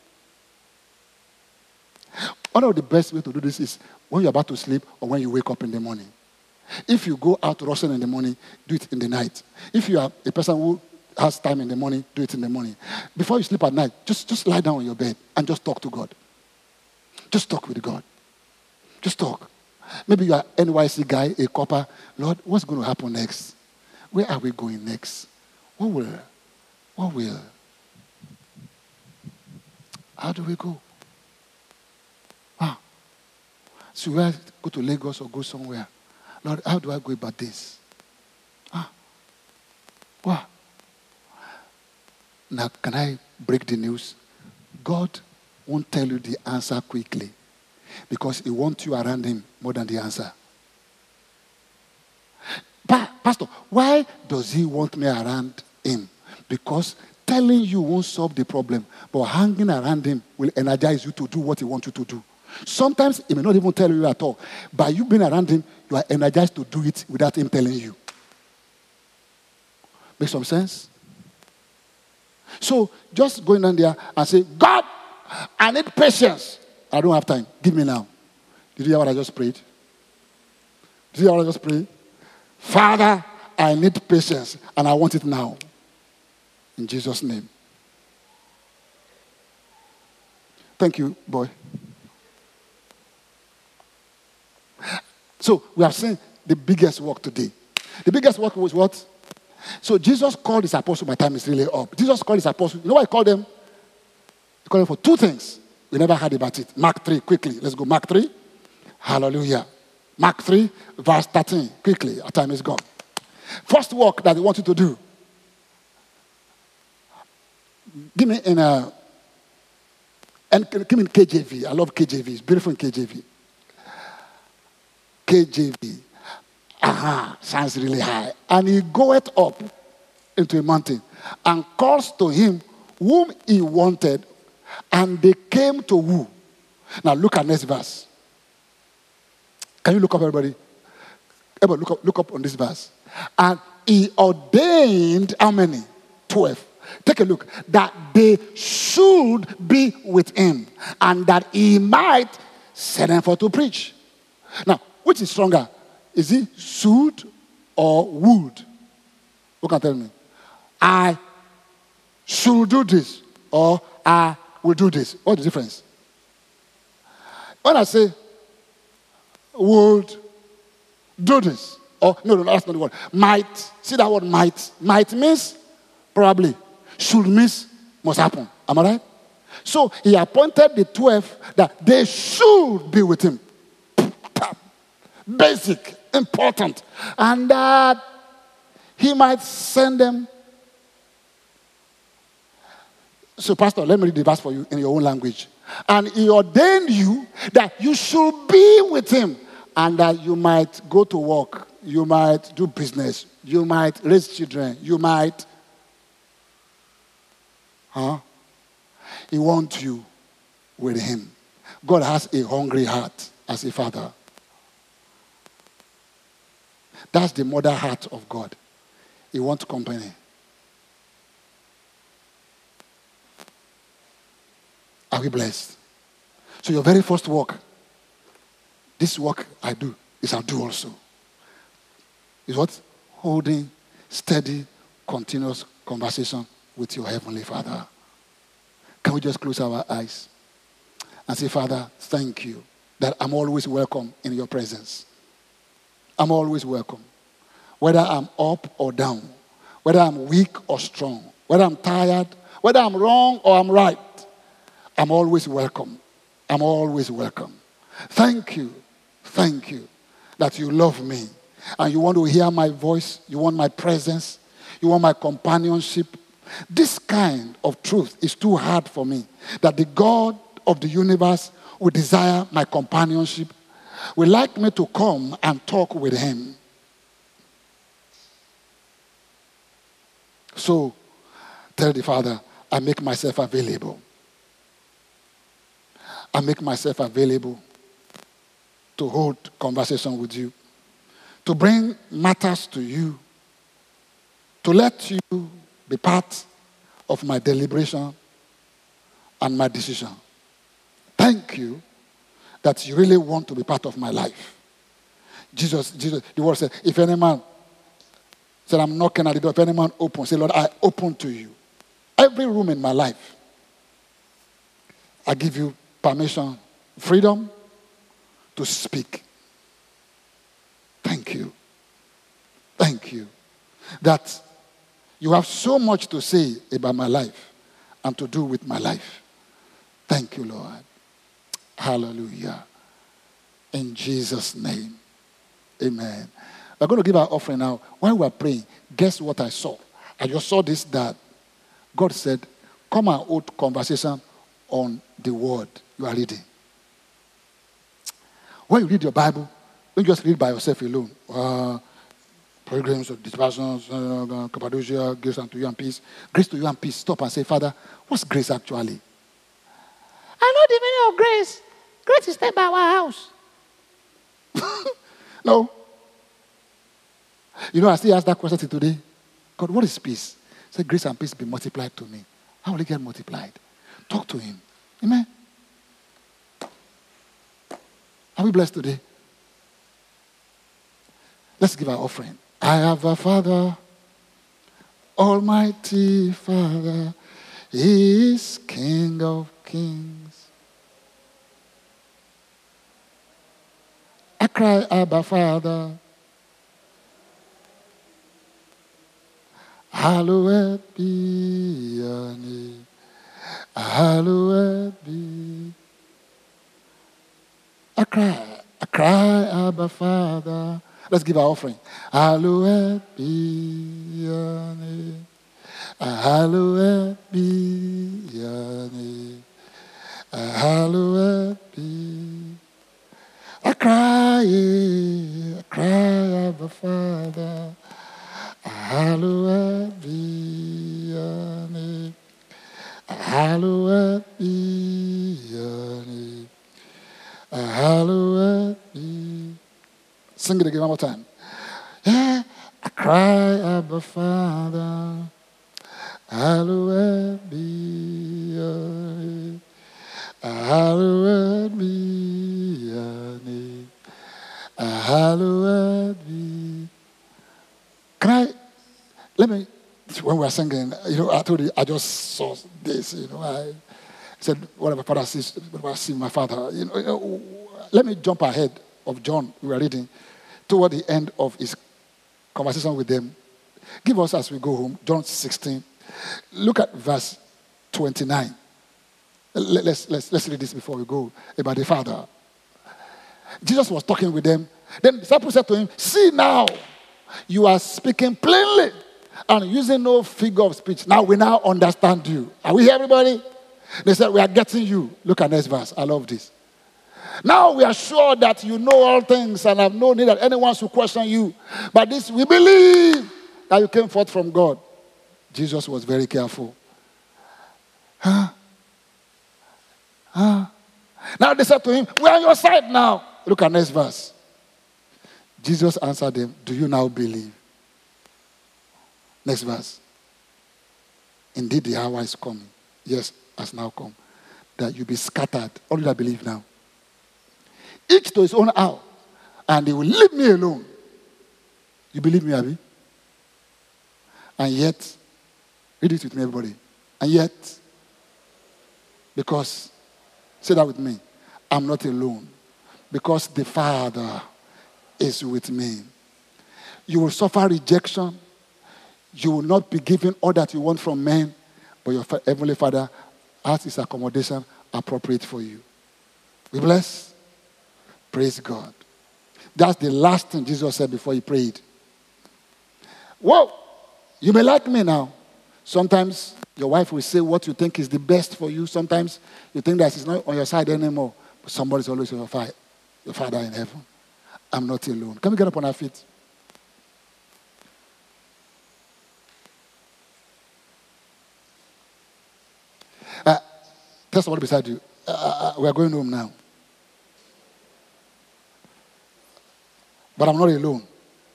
One of the best ways to do this is when you're about to sleep or when you wake up in the morning. If you go out rushing in the morning, do it in the night. If you are a person who has time in the morning, do it in the morning. Before you sleep at night, just, just lie down on your bed and just talk to God. Just talk with God. Just talk. Maybe you are an N Y C guy, a copper. Lord, what's going to happen next? Where are we going next? What will? What will? How do we go? Ah. So we go to Lagos or go somewhere. Lord, how do I go about this? Ah. What? Now, can I break the news? God won't tell you the answer quickly because he wants you around him more than the answer. But, Pastor, why does he want me around him? Because telling you won't solve the problem, but hanging around him will energize you to do what he wants you to do. Sometimes he may not even tell you at all. By you being around him, you are energized to do it without him telling you. Make some sense? So just going down there and say, God, I need patience. I don't have time. Give me now. Did you hear what I just prayed? Did you hear what I just prayed? Father, I need patience and I want it now. In Jesus' name. Thank you, boy. So we have seen the biggest work today. The biggest work was what? So Jesus called his apostles, my time is really up. Jesus called his apostles, you know what he called them? He called them for two things. We never heard about it. Mark three, quickly. Let's go. Mark three. Hallelujah. Mark three, verse thirteen. Quickly. Our time is gone. First work that he wants you to do. Give me in a, and give me in K J V. I love K J V. It's beautiful in K J V. K J V. Aha, sounds really high. And he goeth up into a mountain and calls to him whom he wanted, and they came to who? Now look at next verse. Can you look up, everybody? Everybody, look up, look up on this verse. And he ordained how many? Twelve. Take a look. That they should be with him, and that he might send them forth to preach. Now, which is stronger? Is it should or would? Who can tell me? I should do this, or I will do this. What's the difference? When I say would do this, or no, no, that's not the word. Might. See that word might? Might means probably. Should means must happen. Am I right? So he appointed the twelve that they should be with him. Basic, important. And that he might send them. So, Pastor, let me read the verse for you in your own language. And he ordained you that you should be with him, and that you might go to work, you might do business, you might raise children, you might. Huh? He wants you with him. God has a hungry heart as a father. That's the mother heart of God. He wants company. Are we blessed? So your very first work, this work I do, is I do also. Is what? Holding steady, continuous conversation with your Heavenly Father. Can we just close our eyes and say, Father, thank you that I'm always welcome in your presence. I'm always welcome. Whether I'm up or down, whether I'm weak or strong, whether I'm tired, whether I'm wrong or I'm right, I'm always welcome. I'm always welcome. Thank you, thank you that you love me and you want to hear my voice, you want my presence, you want my companionship. This kind of truth is too hard for me, that the God of the universe would desire my companionship, would like me to come and talk with him. So, tell the Father, I make myself available. I make myself available to hold conversation with you, to bring matters to you, to let you be part of my deliberation and my decision. Thank you that you really want to be part of my life. Jesus, Jesus, the word said, if any man said, I'm knocking at the door, if any man opens, say, Lord, I open to you. Every room in my life, I give you permission, freedom to speak. Thank you. Thank you. That you have so much to say about my life and to do with my life. Thank you, Lord. Hallelujah. In Jesus' name. Amen. We're going to give our offering now. While we're praying, guess what I saw? I just saw this, that God said, come and hold conversation on the word you are reading. When you read your Bible, don't just read by yourself alone. Uh, Pilgrims or dispersions, uh, Cappadocia, grace unto you and peace. Grace to you and peace. Stop and say, Father, what's grace actually? I know the meaning of grace. Grace is staying by our house. No. You know, I still ask that question today. God, what is peace? Say, grace and peace be multiplied to me. How will it get multiplied? Talk to him. Amen. Are we blessed today? Let's give our offering. I have a Father, Almighty Father. He is King of kings. I cry, Abba, Father. Hallowed be your name. Hallowed be. I cry, I cry, Abba, Father. Let's give our offering. Hallowed be your name. Hallowed be your name. Hallowed be. I cry, I cry, Abba, Father. Hallowed be your name. Hallowed be your name. Hallowed be. Sing it again one more time. Yeah, I cry, Abba Father. Hallowed be your name. Hallowed be your name. Hallowed be. Can I, let me, when we were singing, you know, I told you, I just saw this, you know, I said, whatever Father sees, whatever I see my Father, you know, you know, let me jump ahead of John, we were reading, toward the end of his conversation with them. Give us as we go home, John sixteen. Look at verse twenty-nine. Let's, let's, let's read this before we go about the Father. Jesus was talking with them. Then the disciples said to him, see now, you are speaking plainly and using no figure of speech. Now we now understand you. Are we here, everybody? They said, we are getting you. Look at next verse. I love this. Now we are sure that you know all things and have no need that anyone should question you. But this we believe that you came forth from God. Jesus was very careful. Huh? Huh? Now they said to him, we are on your side now. Look at next verse. Jesus answered them, do you now believe? Next verse. Indeed, the hour is coming. Yes, has now come. That you be scattered. All you that believe now. Each to his own hour. And they will leave me alone. You believe me, Abby? And yet, read it with me, everybody. And yet, because, say that with me, I'm not alone. Because the Father is with me. You will suffer rejection. You will not be given all that you want from men, but your Heavenly Father has his accommodation appropriate for you. We bless. Praise God. That's the last thing Jesus said before he prayed. Whoa! You may like me now. Sometimes your wife will say what you think is the best for you. Sometimes you think that it's not on your side anymore. But somebody's always on your, fi- your Father in heaven. I'm not alone. Can we get up on our feet? Uh, tell somebody beside you. Uh, we are going home now. But I'm not alone.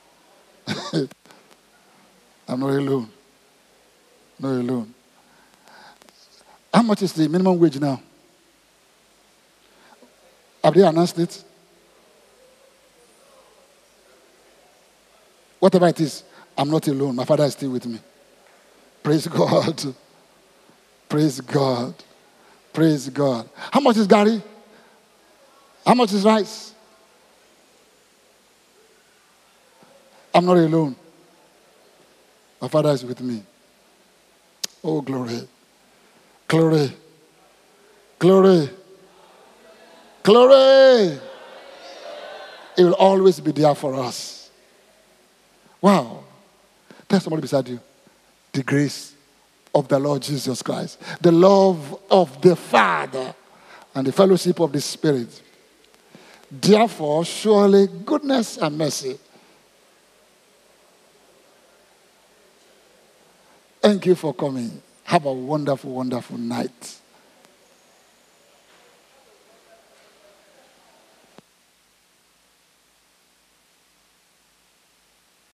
I'm not alone. Not alone. How much is the minimum wage now? Have they announced it? Whatever it is, I'm not alone. My Father is still with me. Praise God. Praise God. Praise God. How much is Gary? How much is rice? I'm not alone. My Father is with me. Oh, glory. Glory. Glory. Glory. It will always be there for us. Wow. Tell somebody beside you. The grace of the Lord Jesus Christ, the love of the Father, and the fellowship of the Spirit. Therefore, surely goodness and mercy. Thank you for coming. Have a wonderful, wonderful night.